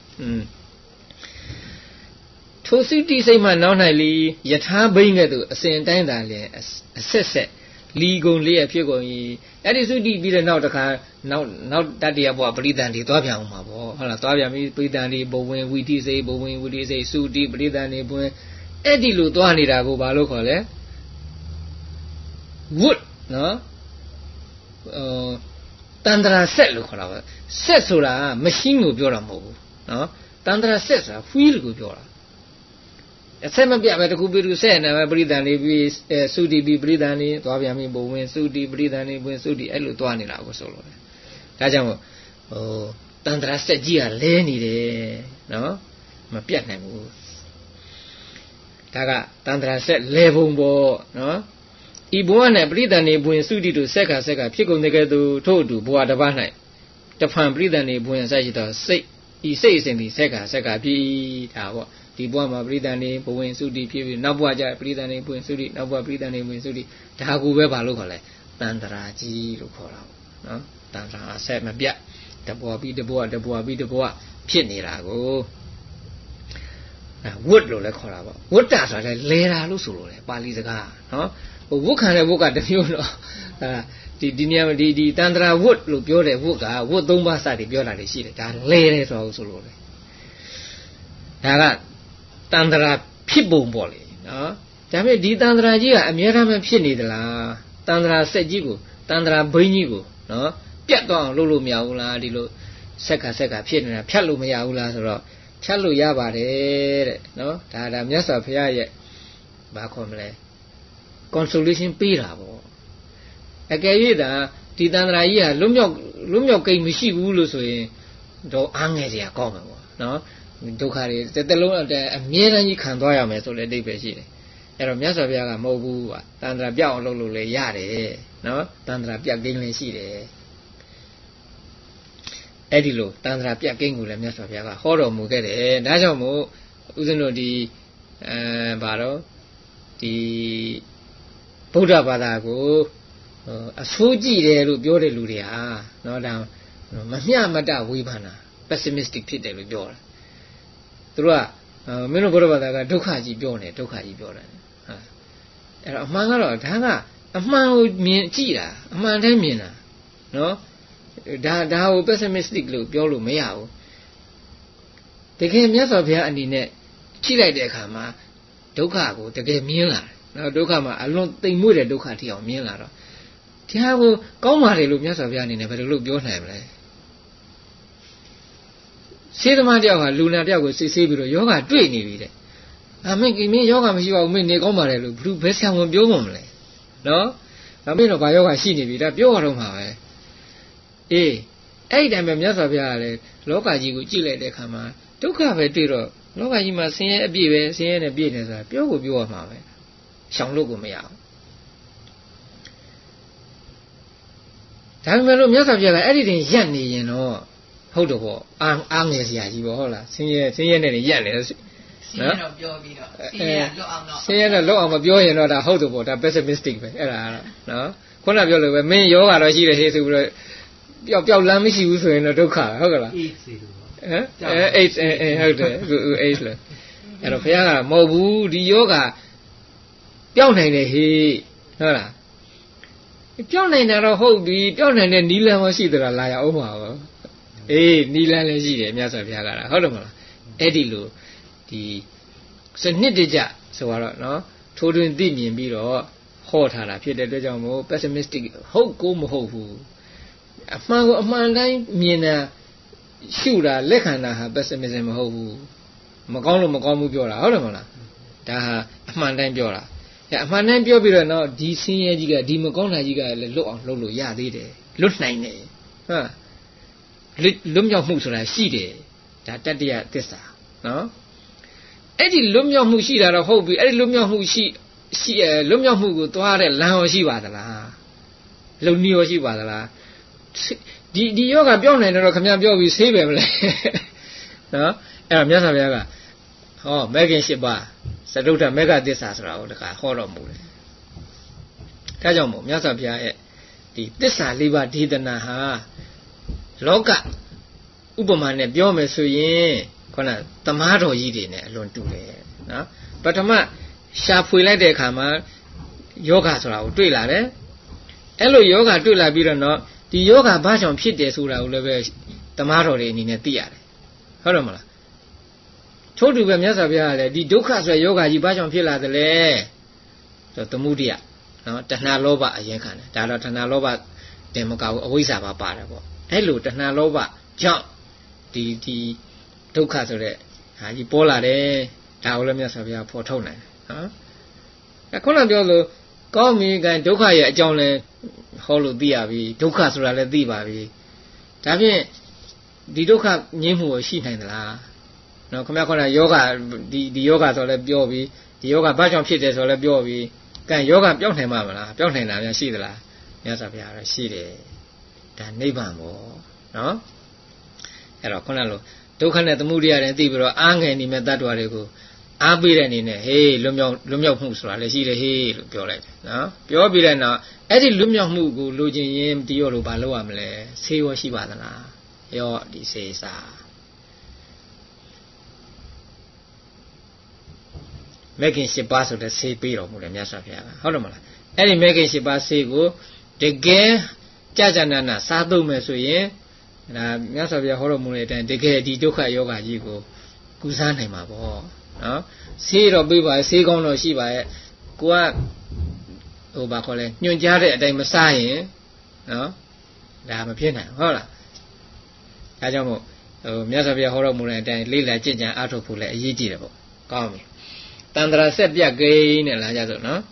ထိုစိတ်တိစိတ်မှနောက်၌လီယထာဘိန်းကဲ့သို့အစဉ်တိုင်းသာလျင်အဆက်လီကုန်လျက်ဖြစ်ကုန်၏အဲ့ဒီသုတိပြီးတဲ့နောက်တစ်ခါနောက်တတိယဘဝပရိသန်တွေသွားပြန်အောင်မှာပေါ့ဟုတ်လားသွားပြန်ပြီပရိသန်တွေဘဝင်ဝိတိစိတ်ဘဝင်ဝိတိစိတ်သုတိပရိသန်တွေဘဝင်အဲ့ဒီလိုသွားနေတာကိုဘာလို့ခေါ်လဲဝတ်နော်တန္တရာဆက်လို့ခေါ်တာပါဆက်ဆိုတာမရှင်းကိုပြောတာမဟုတ်ဘူးနော်တန္တရာဆက်ဆိုတာ feel ကိုပြောတာအဆက်မပြတ်ပဲတခုပြီးတခုဆက်နေပဲပရိသန်လေးပြီးသုတိပြီးပရိသန်လေးသွားပြန်ပြီဘဝင်သုတိပရိသန်လေးဝင်သုတိအဲ့လိုသွားနေတာကိုဆိုလို့တယ်ဒါကြောင့်တန္တရာဆက်ကြီးကလဲနေတယ်နော်မပြတ်နိုင်ဘူးဒါကတန္တရာဆက်လဲပုံပေါ့နော်ဤဘဝ၌ပရိသန်နေဘဝင်သုတိတို့ဆက်ကဖြစ်ကုန်တဲ့ကဲ့သို့ထို့အတူဘဝတစ်ပါး၌တဖန်ပရိသန်နေဘဝင်ဆက်ရှိသောစိတ်ဤစိတ်အစဉ်သည်ဆက်ကဖြစ်ဒါပေါ့ဒီဘဝမှာပရိသန်နေဘဝင်သုတိဖြစ်ပြီးနောက်ဘဝကျပရိသန်နေဘဝင်သုတိနောက်ဘဝပရိသန်နေဘဝင်သုတိဒါကိုပဲဘာလို့ခေါ်လဲတန္တရာကြီးလို့ခေါ်တာပေါ့နော်တန္တရာဆက်မပြတ်တဘဝပြီးတဘဝဖြစ်နေတာကိုဝတ်လို့လည်းခေါ်တာပေါ့ဝတ္တဆိုတာလည်းလဲတာလို့ဆိုလို့လေပါဠိစကားနော်ဝတ်ခံတဲ့ဝတ်ကတစ်မျိုးတော့ဒီနေရာမှာဒီတန္တရာဝတ်လို့ပြောတဲ့ဝတ်ကဝတ်၃ပါးစသည်ပြောတာတွေရှိတယ်ဒါလဲတယ်ဆိုလို့လေဒါကတန္တရာဖြစ်ပုံပေါ့လေနော်ဒါပေမဲ့ဒီတန္တရာကြီးကအများအားဖြင့်ဖြစ်နေသလားတန္တရာစက်ကြီးကိုတန္တရာဘိန်းကြီးကိုနော်ပြတ်သွားအောင်လုပ်လို့မရဘူးလားဒီလိုဆက်ကဖြစ်နေတာဖြတ်လို့မရဘူးလားဆိုတော့ဖြတ်လို့ရပါတယ်တဲ့နော်ဒါမြတ်စွာဘုရားရဲ့ဘာခေါ်မလဲ consolation ပေးတာပေါ့အကယ်၍သာဒီတန္တရာကြီးကလွတ်မြောက်ကိန်းမရှိဘူးလို့ဆိုရင်တော့အားငယ်စရာကောင်းမှာပေါ့နော်ဒုက္ခတွေတစ်သက်လုံးအမြဲတမ်းကြီးခံသွားရမယ်ဆိုတဲ့အဓိပ္ပာယ်ရှိတယ်အဲ့တော့မြတ်စွာဘုရားကမဟုတ်ဘူးကွာတန္တရာပြောက်အောင်လုပ်လို့လည်းရတယ်နော်တန္တရာပြတ်ကိန်းလည်းရှိတယ်အဲ့ဒီလိုတန္တရာပြတ်ကိန်းကိုလည်းမြတ်စွာဘုရားကဟောတော်မူခဲ့တယ်ဒါကြောင့်မို့ဦးဇင်းတို့ဒီဘာတော့ဒီဗုဒ္ဓဘာသာကိုအဆိုးကြည့်တယ်လို့ပြောတဲ့လူတွေဟာနော်ဒါမမျှမတဝေဖန်တာ pessimistic ဖြစ်တယ်လို့ပြောတာသူတို့ကမင်းတို့ဘုရားဘာသာကဒုက္ခကြီးပြောတယ်ဟာအဲ့တော့အမှန်ကတော့ဒါကအမှန်ကိုမြင်ကြည့်တာအမှန်တည်းမြင်တာနော်ဒါကို pessimistic လို့ပြောလို့မရဘူးတကယ်မြတ်စွာဘုရားအနေနဲ့ကြည့်လိုက်တဲ့အခါမှာဒုက္ခကိုတကယ်မြင်လာတယ်နော်ဒုက္ခမှာအလွန်သိမ်မွေ့တဲ့ဒုက္ခထီအောင်မြင်လာတော့တရားကိုကောင်းပါတယ်လို့မြတ်စွာဘုရားအနေနဲ့ဘယ်လိုပြောနိုင်မလဲစေသမားတယောက်ဟာလူနာတယောက်ကိုစစ်ဆေးပြီးတော့ယောဂတွေ့နေပြီတဲ့အမင်းယောဂမရှိပါဘူးမင်းနေကောင်းပါတယ်လို့ဘယ်ဆရာဝန်ပြောမှမလဲနော်အမင်းတော့ဘာယောဂရှိနေပြီဒါပြောရတော့မှာပဲအေးအဲ့ဒီတိုင်းပဲမြတ်စွာဘုရားကလည်းလောကကြီးကိုကြည့်လိုက်တဲ့အခါမှာဒုက္ခပဲတွေ့တော့လောကကြီးမှာဆင်းရဲအပြည့်ပဲဆင်းရဲနဲ့ပြည့်နေဆိုတာပြောကိုပြောရမှာပဲရှောင်လို့ကိုမရအောင်ဒါပေမဲ့လို့မြတ်စွာဘုရားကအဲ့ဒီတင်ရက်နေရင်တော့ဟုတ်တော့ပေါ့အားငယ်စရာကြီးပေါ့ဟုတ်လားဆင်းရဲနဲ့ရက်နေတယ်ဆင်းရဲတော့ပြောပြီးတော့ဆင်းရဲလွတ်အောင်တော့ဆင်းရဲတော့လွတ်အောင်မပြောရင်တော့ဒါဟုတ်တော့ပေါ့ဒါ pessimistic ပဲအဲ့ဒါနော်ခုနပြောလို့ပဲမင်းယောဂါတော့ရှိတယ်ဟေးဆိုပြီးတော့ပျောက်လမ်းမရှိဘူးဆိုရင်တော့ဒုက္ခဟုတ်ကလားအေးစီလို့အေးဟုတ်တယ်အေးလေအဲ့တော့ဘုရားကမဟုတ်ဘူးဒီယောဂါပျောက်နိုင်တယ်ဟေးဟုတ်လားပျောက်နိုင်တာတော့ဟုတ်ပြီပျောက်နိုင်တဲ့နီလန်းမရှိသလားလာရအောင်ပါဘောအေးနီလန်းလည်းရှိတယ်မြတ်စွာဘုရားကဟုတ်တယ်မလားအဲ့ဒီလိုဒီစနစ်တကျဆိုတော့နော်ထိုးတွင်သိမြင်ပြီးတော့ဟောထားတာဖြစ်တဲ့အတွက်ကြောင့်မို့ pessimistic ဟုတ်ကိုမဟုတ်ဘူးအမှန်ကိုအမှန်တိုင်းမြင်တာရှုတာလက်ခံတာဟာ pessimism မဟုတ်ဘူးမကောင်းလို့မကောင်းဘူးပြောတာဟုတ်တယ်မလားဒါဟာအမှန်တိုင်းပြောတာအမှန်တိုင်းပြောပြီးတော့နော်ဒီဆင်းရဲကြီးကဒီမကောင်းတာကြီးကလည်းလွတ်အောင်လုပ်လို့ရသေးတယ်လွတ်နိုင်တယ်ဟုတ်လွတ်မြောက်မှုဆိုတာရှိတယ်ဒါတတ္တယသစ္စာနော်အဲ့ဒီလွတ်မြောက်မှုရှိတာတော့ဟုတ်ပြီအဲ့ဒီလွတ်မြောက်မှုရှိလွတ်မြောက်မှုကိုသွားတဲ့လမ်းရောရှိပါသလားလုံနည်းရောရှိပါသလားဒီယောဂပြောင်းနိုင်တယ်တော့ခင်ဗျားပြောပြီးဆေးပဲမလဲနော်အဲ့တော့မြတ်စွာဘုရားကဟောမဲခင်၈ပါးသတုဋ္ဌမေဃသစ္စာဆိုတာကိုတခါဟောတော်မူတယ်ဒါကြောင့်မို့မြတ်စွာဘုရားရဲ့ဒီသစ္စာ၄ပါးဒေသနာဟာလောကဥပမာနဲ့ပြောမယ်ဆိုရင်ခေါင်းသမားတော်ကြီးတွေနဲ့အလွန်တူတယ်နော်ပထမရှာဖွေလိုက်တဲ့အခါမှာယောဂဆိုတာကိုတွေ့လာတယ်အဲ့လိုယောဂတွေ့လာပြီးတော့နော်ဒီယောဂဘာကြောင့်ဖြစ်တယ်ဆိုတာကိုလည်းပဲသမားတော်တွေအနေနဲ့သိရတယ်ဟုတ်တယ်မလားထို့တူပဲမြတ်စွာဘုရားကလည်းဒီဒုက္ခဆိုတဲ့ယောဂကြီးဘာကြောင့်ဖြစ်လာသလဲဆိုသမုဒိယနော်တဏှာလောဘအရင်ခံတယ်ဒါတော့တဏှာလောဘတင်မကဘူးအဝိဇ္ဇာပါပါတယ်ပေါ့အဲ့လိုတဏှာလောဘကြောင့်ဒီဒုက္ခဆိုတဲ့ဟာကြီးပေါ်လာတယ်ဒါကိုလည်းမြတ်စွာဘုရားဖော်ထုတ်နိုင်တယ်နော်ခုနပြောလို့ကောင်းပြီကံဒုက္ခရဲ့အကြောင်းလဲဟောလို့သိရပြီဒုက္ခဆိုတာလည်းသိပါပြီဒါဖြင့်ဒီဒုက္ခငြင်းမှုကိုရှိနိုင်သလားနော်ခင်ဗျားခေါ်တာယောဂဒီယောဂဆိုလည်းပြောပြီးဒီယောဂဘာကြောင့်ဖြစ်တယ်ဆိုလည်းပြောပြီးကံယောဂပြောင်းနိုင်မှာမလားပြောင်းနိုင်တာများရှိသလားမြတ်စွာဘုရားကရှိတယ်ဒါနိဗ္ဗာန်ပေါ့နော်အဲ့တော့ခုနလိုဒုက္ခနဲ့သမုဒယနဲ့သိပြီးတော့အားငယ်နေမဲ့တ attva တွေကိုအားပေးတဲ့အနေနဲ့ဟေးလွတ်မြောက်မှုဆိုတာလည်းရှိတယ်ဟေးလို့ပြောလိုက်တယ်နော်ပြောပြီးတဲ့နောက်အဲ့ဒီလွတ်မြောက်မှုကိုလိုချင်ရင်ဒီရောလို့ဘာလုပ်ရမလဲဆေးရောရှိပါသလားရောဒီဆေးစာမေခင်၈ပါးဆိုတဲ့ဆေးပေးတော်မူတယ်မြတ်စွာဘုရားကဟုတ်တယ်မလားအဲ့ဒီမေခင်၈ပါးဆေးကိုတကယ်ကြာနာစားသုံးမယ်ဆိုရင်ဒါမြတ်စွာဘုရားဟောတော်မူတဲ့အတိုင်းတကယ်ဒီဒုက္ခယောဂကြီးကိုကုစားနိုင်မှာပေါ့နော်ဆေးတော့ပေးပါဆေးကောင်းတော့ရှိပါရဲ့ကိုကဟိုဘာခေါ်လဲညွှန်ကြားတဲ့အတိုင်းမစားရင်နော်ဒါမဖြစ်နိုင်ဟုတ်လားဒါကြောင့်မို့ဟိုမြတ်စွာဘုရားဟောတော်မူတဲ့အတိုင်းလေးလာကြင်ကြံအားထုတ်ဖို့လည်းအရေးကြီးတယ်ပေါ့ကောင်းပြီတန္တရာဆက်ပြတ်ကိန်းနဲ့လာကြစို့နော်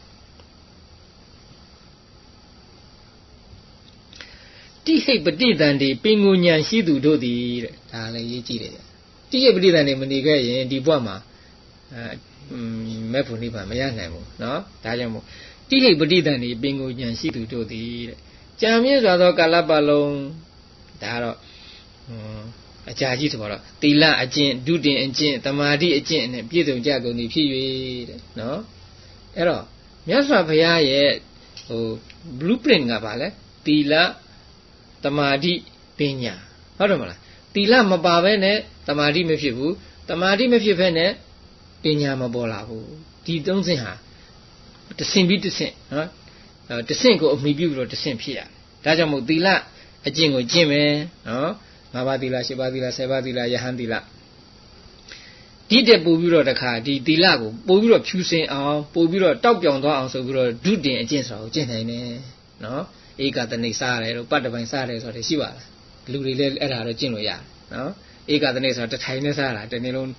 တိဟိပတိတန်ဒီပင်ကိုညာရှိသူတို့သည်တဲ့ဒါလည်းရေးကြည့်တယ်တိဟိပတိတန်ဒီမနေခဲ့ရင်ဒီဘဝမှာမဲ့ဖို့နိဗ္ဗာန်မရနိုင်ဘူးเนาะဒါကြောင့်မို့တိဟိပတိတန်ဒီပင်ကိုညာရှိသူတို့သည်တဲ့ကြာမြင့်စွာသောကာလပတ်လုံးဒါတော့အကြာကြီးဆိုတော့သီလအကျင့်ဒုတင်အကျင့်သမာဓိအကျင့်နဲ့ပြည့်စုံကြကုန်သည်ဖြစ်၍တဲ့เนาะအဲ့တော့မြတ်စွာဘုရားရဲ့ဟို blueprint ကပါလဲသီလသမာဓိပညာဟုတ်တယ်မလားသီလမပါဘဲနဲ့သမာဓိမဖြစ်ဘူးသမာဓိမဖြစ်ဘဲနဲ့ပညာမပေါ်လာဘူးဒီသုံးဆင့်ဟာတစ်ဆင့်ပြီးတစ်ဆင့်နော်တစ်ဆင့်ကိုအမိပြုပြီးတော့တစ်ဆင့်ဖြစ်ရတယ်ဒါကြောင့်မို့သီလအကျင့်ကိုကျင့်မယ်နော်၅ပါးသီလ၈ပါးသီလ၁၀ပါးသီလယဟန်သီလဒီတက်ပို့ပြီးတော့တခါဒီသီလကိုပို့ပြီးတော့ဖြူစင်အောင်ပို့ပြီးတော့တောက်ပြောင်သွားအောင်ဆိုပြီးတော့ဒုတင်အကျင့်ဆိုတာကိုကျင့်နိုင်တယ်နော်ဧကတနိစားရတယ်တို့ပတ္တပိုင်စားတယ်ဆိုတော့ရှိပါလားလူတွေလည်းအဲ့ဒါတော့ကျင့်လို့ရတယ်နော်ဧကတနိဆိုတာတထိုင်နဲ့စားတာတနေ့လုံး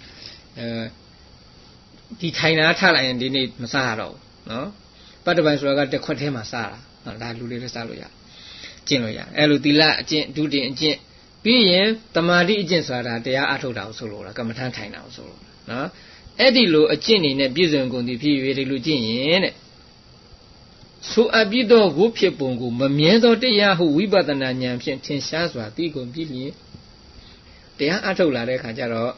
ဒီထိုင်တာထလိုက်ရင်ဒီနေ့မစားရတော့ဘူးနော်ပတ္တပိုင်ဆိုတာကတစ်ခွက်ထဲမှာစားတာဒါလူတွေလည်းစားလို့ရတယ်ကျင့်လို့ရတယ်အဲ့လိုသီလအကျင့်ဒုတင်အကျင့်ပြီးရင်တမာတိအကျင့်ဆိုတာတရားအထုတ်တာကိုဆိုလိုတာကမ္မထမ်းထိုင်တာကိုဆိုလိုနော်အဲ့ဒီလိုအကျင့်နေနဲ့ပြည့်စုံကုန်သည်ဖြစ်၍ဒီလိုကျင့်ရင်တဲ့ဆိုအပ်ပြီးသောဝုဖြစ်ပုံကိုမမြဲသောတရားဟုဝိပဿနာဉာဏ်ဖြင့်ထင်ရှားစွာသိကုန်ပြီလျင်တရားအထုတ်လာတဲ့အခါကျတော့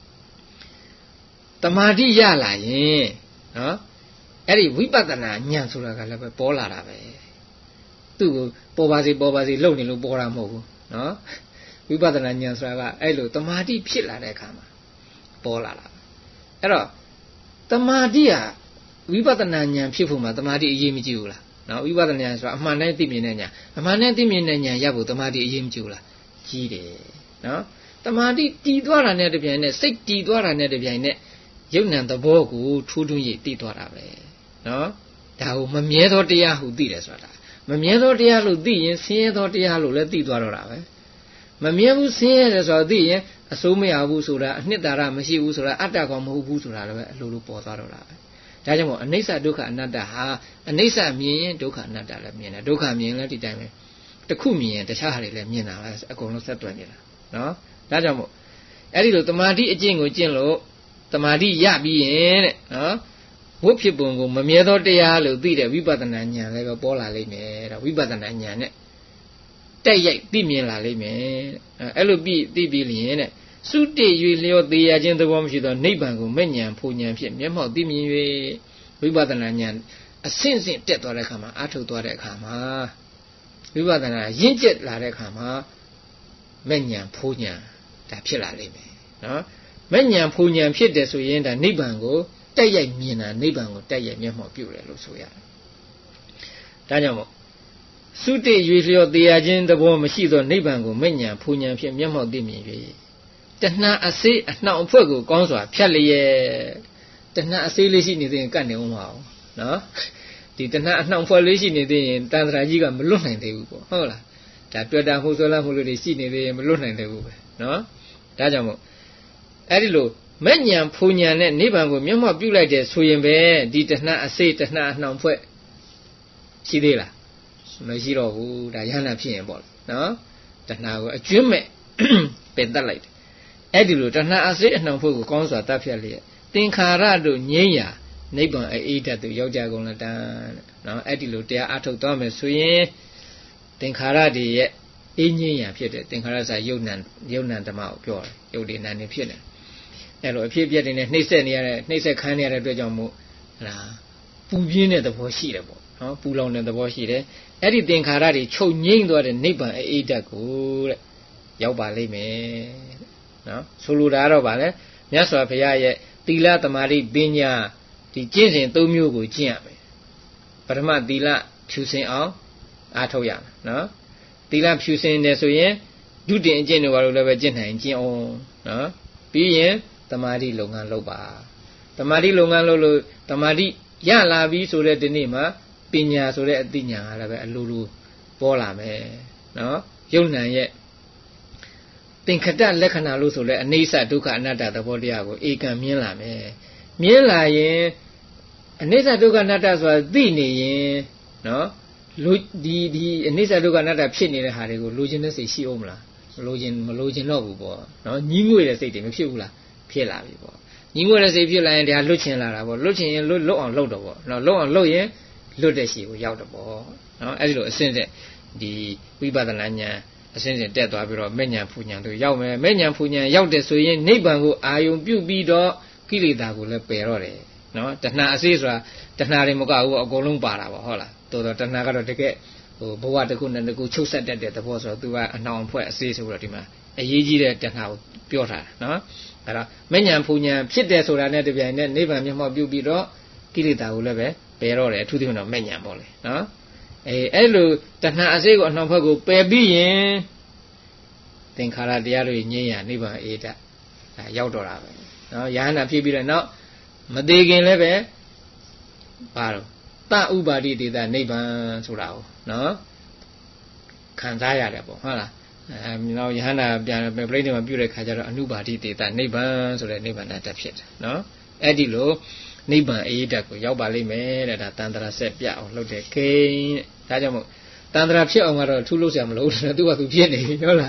တမာတိရလာရင်နော်အဲ့ဒီဝိပဿနာဉာဏ်ဆိုတာကလည်းပဲပေါ်လာတာပဲသူ့ကိုပေါ်ပါစေလှုပ်နေလို့ပေါ်တာမဟုတ်ဘူးနော်ဝိပဿနာဉာဏ်ဆိုတာကအဲ့လိုတမာတိဖြစ်လာတဲ့အခါမှာပေါ်လာတာအဲ့တော့တမာတိဟာဝိပဿနာဉာဏ်ဖြစ်ဖို့မှာတမာတိအရေးမကြီးဘူးလားနော်ဝိပဿနာဉာဏ်ဆိုတာအမှန်တည်းသိမြင်တဲ့ဉာဏ်အမှန်တည်းသိမြင်တဲ့ဉာဏ်ရဖို့တမာတိအရေးမကြီးဘူးလားကြီးတယ်နော်တမာတိတည်သွားတာနဲ့တပြိုင်နက်စိတ်တည်သွားတာနဲ့တပြိုင်နက်ယုံ nant သဘောကိုထူးထွင်းရသိသွားတာပဲနော်ဒါကိုမမြဲသောတရားဟုသိတယ်ဆိုတာမမြဲသောတရားလို့သိရင်ဆင်းရဲသောတရားလို့လည်းသိသွားတော့တာပဲမမြဲဘူးဆင်းရဲတယ်ဆိုတော့သိရင်အစိုးမရဘူးဆိုတာအနှစ်သာရမရှိဘူးဆိုတာအတ္တကောင်မဟုတ်ဘူးဆိုတာလည်းအလိုလိုပေါ်သွားတော့တာပဲဒါကြောင့်မို့အနိစ္စဒုက္ခအနတ္တဟာအနိစ္စမြင်ရင်ဒုက္ခအနတ္တလည်းမြင်တယ်ဒုက္ခမြင်လည်းဒီတိုင်းပဲတစ်ခုမြင်ရင်တခြားဟာတွေလည်းမြင်တာပဲအကုန်လုံးဆက်တွယ်နေတာနော်ဒါကြောင့်မို့အဲ့ဒီလိုတမာတိအကျင့်ကိုကျင့်လို့တမာတိရပြီးရင်တဲ့နော်ဝိဖြစ်ပုံကိုမမြဲသောတရားလို့သိတဲ့ဝိပဿနာဉာဏ်လည်းပဲပေါ်လာလိမ့်မယ်တဲ့ဝိပဿနာဉာဏ်နဲ့တက်ရိုက်သိမြင်လာလိမ့်မယ်တဲ့အဲ့လိုပြီးသိပြီးလျင်တဲ့စုတည်၍လျော့သေးရခြင်းသဘောမရှိသောနိဗ္ဗာန်ကိုမဲ့ဉာဏ်ဖူဉာဏ်ဖြင့်မျက်မှောက်သိမြင်၍ဝိပဿနာဉာဏ်အဆင့်ဆင့်တက်သွားတဲ့အခါမှာအထုတ်သွားတဲ့အခါမှာဝိပဿနာရင့်ကျက်လာတဲ့အခါမှာမဲ့ဉာဏ်ဖူဉာဏ်ဒါဖြစ်လာလိမ့်မယ်နော်မဲ့ဉာဏ်ဖူဉာဏ်ဖြစ်တယ်ဆိုရင်ဒါနိဗ္ဗာန်ကိုတက်ရိုက်မြင်တာနိဗ္ဗာန်ကိုတက်ရိုက်မျက်မှောက်ပြုတယ်လို့ဆိုရတယ်ဒါကြောင့်မို့စုတည်၍လျော့သေးရခြင်းသဘောမရှိသောနိဗ္ဗာန်ကိုမဲ့ဉာဏ်ဖူဉာဏ်ဖြင့်မျက်မှောက်သိမြင်၍တဏှာအစေးအနှောင့်အဖွဲ့ကိုကောင်းစွာဖြတ်လျက်တဏှာအစေးလေးရှိနေသေးရင်ကတ်နေအောင်မအောင်နော်ဒီတဏှာအနှောင့်အဖွဲ့လေးရှိနေသေးရင်တန်ត្រာကြီးကမလွတ်နိုင်သေးဘူးပေါ့ဟုတ်လားဒါတွေ့တာမှုဆိုလားမှုလို့တွေရှိနေသေးရင်မလွတ်နိုင်သေးဘူးပဲနော်ဒါကြောင့်မို့အဲ့ဒီလိုမဲ့ဉာဏ်ဖူဉာဏ်နဲ့နိဗ္ဗာန်ကိုမျက်မှောက်ပြုလိုက်တဲ့ဆိုရင်ပဲဒီတဏှာအစေးတဏှာအနှောင့်ဖွဲ့ရှိသေးလားမရှိတော့ဘူးဒါယဟနာဖြစ်ရင်ပေါ့နော်တဏှာကိုအကျွမ်းမဲ့ပယ်တတ်လိုက်တယ်အဲ့ဒီလိုတဏှာအစေးအနှောင့်ဖွဲ့ကိုကောင်းစွာတတ်ဖြတ်လျက်သင်္ခါရတို့ငြိမ်းရာနိဗ္ဗာန်အေးဓာတ်တို့ရောက်ကြကုန်ละတန်းနော်အဲ့ဒီလိုတရားအထုတ်သွားမယ်ဆိုရင်သင်္ခါရတွေရဲ့အေးငြိမ်းရာဖြစ်တဲ့သင်္ခါရစာယုတ်နံဓမ္မကိုပြောတယ်ယုတ်ဒီနံနေဖြစ်တယ်အဲ့လိုအဖြစ်အပျက်တွေနဲ့နှိမ့်ဆက်နေရတဲ့နှိမ့်ဆက်ခံနေရတဲ့အတွက်ကြောင့်မို့ဟာပူပြင်းတဲ့သဘောရှိတယ်ပေါ့နော်ပူလောင်တဲ့သဘောရှိတယ်အဲ့ဒီသင်္ခါရတွေချုပ်ငြိမ်းသွားတဲ့နိဗ္ဗာန်အေးဓာတ်ကိုတဲ့ရောက်ပါလိမ့်မယ်နော်ဆိုလိုတာတော့ဗာလဲမြတ်စွာဘုရားရဲ့သီလသမာဓိပညာဒီကျင့်စဉ်၃မျိုးကိုကျင့်ရမယ်ပထမသီလဖြူစင်အောင်အားထုတ်ရမယ်နော်သီလဖြူစင်တယ်ဆိုရင်ဒုတိယအကျင့်တွေဘာလို့လဲပဲကျင့်နိုင်ကျင့်အောင်နော်ပြီးရင်သမာဓိလုပ်ငန်းလုပ်ပါသမာဓိလုပ်ငန်းလုပ်လို့သမာဓိရလာပြီဆိုတဲ့ဒီနေ့မှာပညာဆိုတဲ့အသိဉာဏ်ကလည်းပဲအလိုလိုပေါ်လာမယ်နော်ယုံ nant ရဲ့သင်္ခတလက္ခဏာလို့ဆိုလဲအနိစ္စဒုက္ခအနတ္တသဘောတရားကိုဧကံမြင်လာမယ်မြင်လာရင်အနိစ္စဒုက္ခအနတ္တဆိုတာသိနေရင်နော်လူဒီအနိစ္စဒုက္ခအနတ္တဖြစ်နေတဲ့ဟာတွေကိုလိုချင်တဲ့စိတ်ရှိအောင်မလားမလိုချင်တော့ဘူးပေါ့နော်ညီးငွေ့တဲ့စိတ်တွေမဖြစ်ဘူးလားဖြစ်လာပြီပေါ့ညီးငွေ့တဲ့စိတ်ဖြစ်လာရင်ဒါလွတ်ချင်လာတာပေါ့လွတ်ချင်ရင်လွတ်အောင်လုပ်တော့ပေါ့နော်လွတ်အောင်လုပ်ရင်လွတ်တဲ့ရှိကိုရောက်တော့ပေါ့နော်အဲ့ဒီလိုအစဉ်စဉ်ဒီဝိပဿနာဉာဏ်အစဉ်စဉ်တက်သွားပြီးတော့မဲ့ဉာဏ်ဖူဉာဏ်တို့ရောက်မယ်မဲ့ဉာဏ်ဖူဉာဏ်ရောက်တဲ့ဆိုရင်နိဗ္ဗာန်ကိုအာယုံပြုပြီးတော့ကိလေသာကိုလည်းပယ်တော့တယ်နော်တဏှာအစေးဆိုတာတဏှာတွေမကဘူးအကုန်လုံးပါတာပေါ့ဟုတ်လားတော်တော်တဏှာကတော့တကယ်ဟိုဘဝတစ်ခုနဲ့တစ်ခုချုပ်ဆက်တတ်တဲ့သဘောဆိုတော့သူကအနှောင်ဖွဲ့အစေးဆိုတော့ဒီမှာအရေးကြီးတဲ့တဏှာကိုပြောထားတာနော်အဲ့တော့မဲ့ဉာဏ်ဖူဉာဏ်ဖြစ်တယ်ဆိုတာနဲ့တပြိုင်နက်နိဗ္ဗာန်မျက်မှောက်ပြုပြီးတော့ကိလေသာကိုလည်းပဲပယ်တော့တယ်အထူးသဖြင့်တော့မဲ့ဉာဏ်ပေါ့လေနော်အဲ့လိုတဏှာအစေးကိုအနှောင်ဖွဲ့ကိုပယ်ပြီးရင်သင်္ခါရတရားတွေငြိမ်းရနိဗ္ဗာန်အေးဓာတ်ဒါရောက်တော့တာပဲနော်ယဟနာဖြစ်ပြီးတော့နောက်မသေးခင်လည်းပဲဘာလို့တဥပါတိတေတနိဗ္ဗာန်ဆိုတာကိုနော်ခံစားရတယ်ပေါ့ဟုတ်လားနောက်ယဟနာပြန်ပြိဋိနိဗ္ဗာန်ပြုတဲ့ခါကျတော့အနုပါတိတေတနိဗ္ဗာန်ဆိုတဲ့နိဗ္ဗာန်ဓာတ်ဖြစ်တယ်နော်အဲ့ဒီလိုနိဗ္ဗာန်အေးဓာတ်ကိုရောက်ပါလိမ့်မယ်တဲ့ဒါတန်ត្រာဆက်ပြအောင်လုပ်တဲ့ကိန်းတဲ့ဒါကြောင့်မို့တန်ត្រာဖြစ်အောင်ကတော့ထူးလို့ဆရာမလို့သူကသူဖြစ်နေပြီဟုတ်လား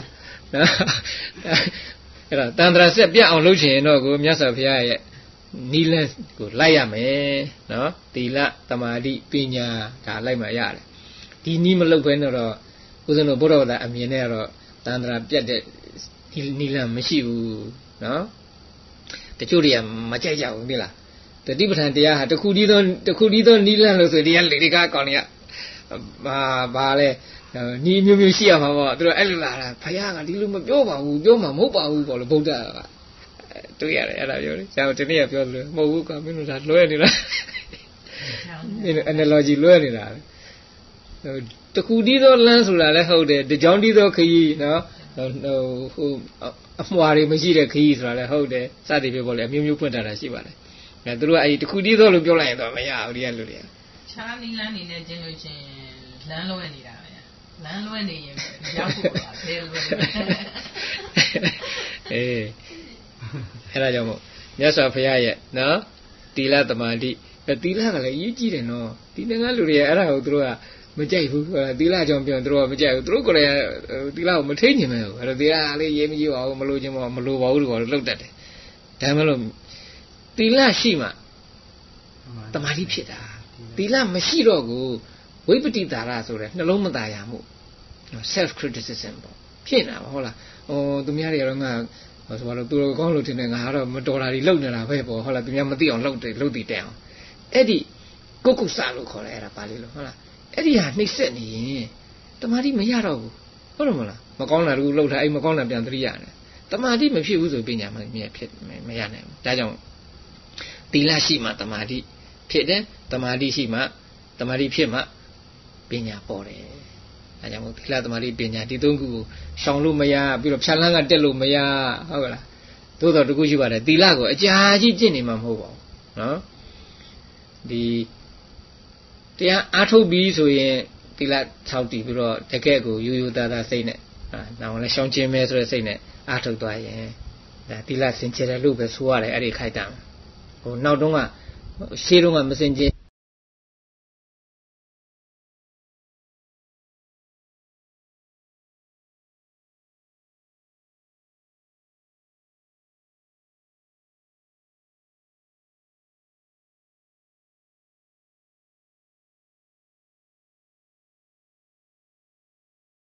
အဲ့တော့တန်ត្រာဆက်ပြတ်အောင်လုပ်ချင်ရင်တော့ကိုမြတ်စွာဘုရားရဲ့နိလန်းကိုလိုက်ရမယ်နော်သီလသမာဓိပညာဒါလိုက်မှရတယ်ဒီနီးမလုပ်ဘဲတော့ဦးဇင်းတို့ဘုရားဘာသာအမြင်နဲ့ကတော့တန်ត្រာပြတ်တဲ့နိလန်းမရှိဘူးနော်တချို့တွေကမကြိုက်ကြဘူးသိလားတတိပဋ္ဌာန်တရားဟာတခုတည်းသောနိလန်းလို့ဆိုတရားလေတွေကကောင်းနေရဘာလဲနီးမျိုးမျိုးရှိရမှာပေါ့သူတို့အဲ့လိုလာတာဘုရားကဒီလိုမပြောပါဘူးပြောမှာမဟုတ်ပါဘူးပေါ့လို့ဗုဒ္ဓကတွေ့ရတယ်အဲ့ဒါပြောလေဆရာဒီနေ့ကပြောလို့မဟုတ်ဘူးကွာမင်းတို့ဒါလွဲနေတာမင်းတို့ analogy လွဲနေတာတခုတည်းသောလမ်းဆိုတာလည်းဟုတ်တယ်တကြောင်တည်းသောခရီးနော်ဟိုအမွာတွေမရှိတဲ့ခရီးဆိုတာလည်းဟုတ်တယ်စသည်ဖြစ်ပေါ့လေအမျိုးမျိုးဖွင့်ထားတာရှိပါလေအဲသူတို့ကအဲ့ဒီတခုတည်းသောလို့ပြောလိုက်ရင်တော့မရဘူးဒီကလူတွေကခြားနီလန်းနေနဲ့ကျင်းလို့ချင်းလမ်းလွဲနေတာပဲလမ်းလွဲနေရင်ရောက်ဖို့ပါဘယ်လိုလဲအဲ့ဒါကြောင့်မို့မြတ်စွာဘုရားရဲ့နော်သီလသမာဓိသီလကလည်းအရေးကြီးတယ်နော်ဒီငါလူတွေအဲ့ဒါကိုသူတို့ကမကြိုက်ဘူးသီလကြောင့်ပြောသူတို့ကမကြိုက်ဘူးသူတို့ကိုယ်လည်းသီလကိုမထိန်ချင်ဘူးအဲ့တော့သီလလေးရေးမကြည့်ပါဘူးမလို့ချင်းမလို့ပါဘူးလို့လှုပ်တတ်တယ်ဒါမှမဟုတ်သီလရှိမှသမာဓိဖြစ်တာသီလမရှိတော့ကိုဝိပတိတာရဆိုတဲ့နှလုံးမသားရမှု self criticism ပေါ့ဖြစ်နေတာဟုတ်လားသူများတွေကတော့ငါဆိုတော့သူတို့ကောင်းလို့ထင်တယ်ငါကတော့မတော်တာတွေလုပ်နေတာပဲပေါ့ဟုတ်လားသူများမသိအောင်လုပ်တယ်တဲ့အောင်အဲ့ဒီကုက္ကုစလို့ခေါ်တယ်အဲ့ဒါပါဠိလိုဟုတ်လားအဲ့ဒီဟာနှိမ့်ဆက်နေရင်တမာတိမရတော့ဘူးဟုတ်တယ်မလားမကောင်းတာတခုလှုပ်ထားအဲ့မကောင်းတာပြန်သတိရတယ်တမာတိမဖြစ်ဘူးဆိုပညာမဖြစ်မရနိုင်ဘူးဒါကြောင့်သီလရှိမှတမာတိဖြစ်တယ်တမာတိရှိမှတမာတိဖြစ်မှပညာပေါ်တယ်ဒါကြောင့်မို့သီလသမာဓိပညာဒီသုံးခုကိုရှောင်လို့မရပြီးတော့ဖြတ်လန်းကတက်လို့မရဟုတ်ကလားသို့တော်တခုရှိပါတယ်သီလကိုအကြာကြီးကျင့်နေမှာမဟုတ်ပါဘူးနော်ဒီတရားအားထုတ်ပြီးဆိုရင်သီလ၆တည်ပြီးတော့တကယ့်ကိုရိုးရိုးသားသားစိတ်နဲ့နောက်လည်းရှောင်ကျဉ်မယ်ဆိုတဲ့စိတ်နဲ့အားထုတ်သွားရင်ဒါသီလစင်ကြယ်တယ်လို့ပဲဆိုရတယ်အဲ့ဒီခိုက်တာဟိုနောက်တုန်းကရှေးတုန်းကမစင်ကြယ်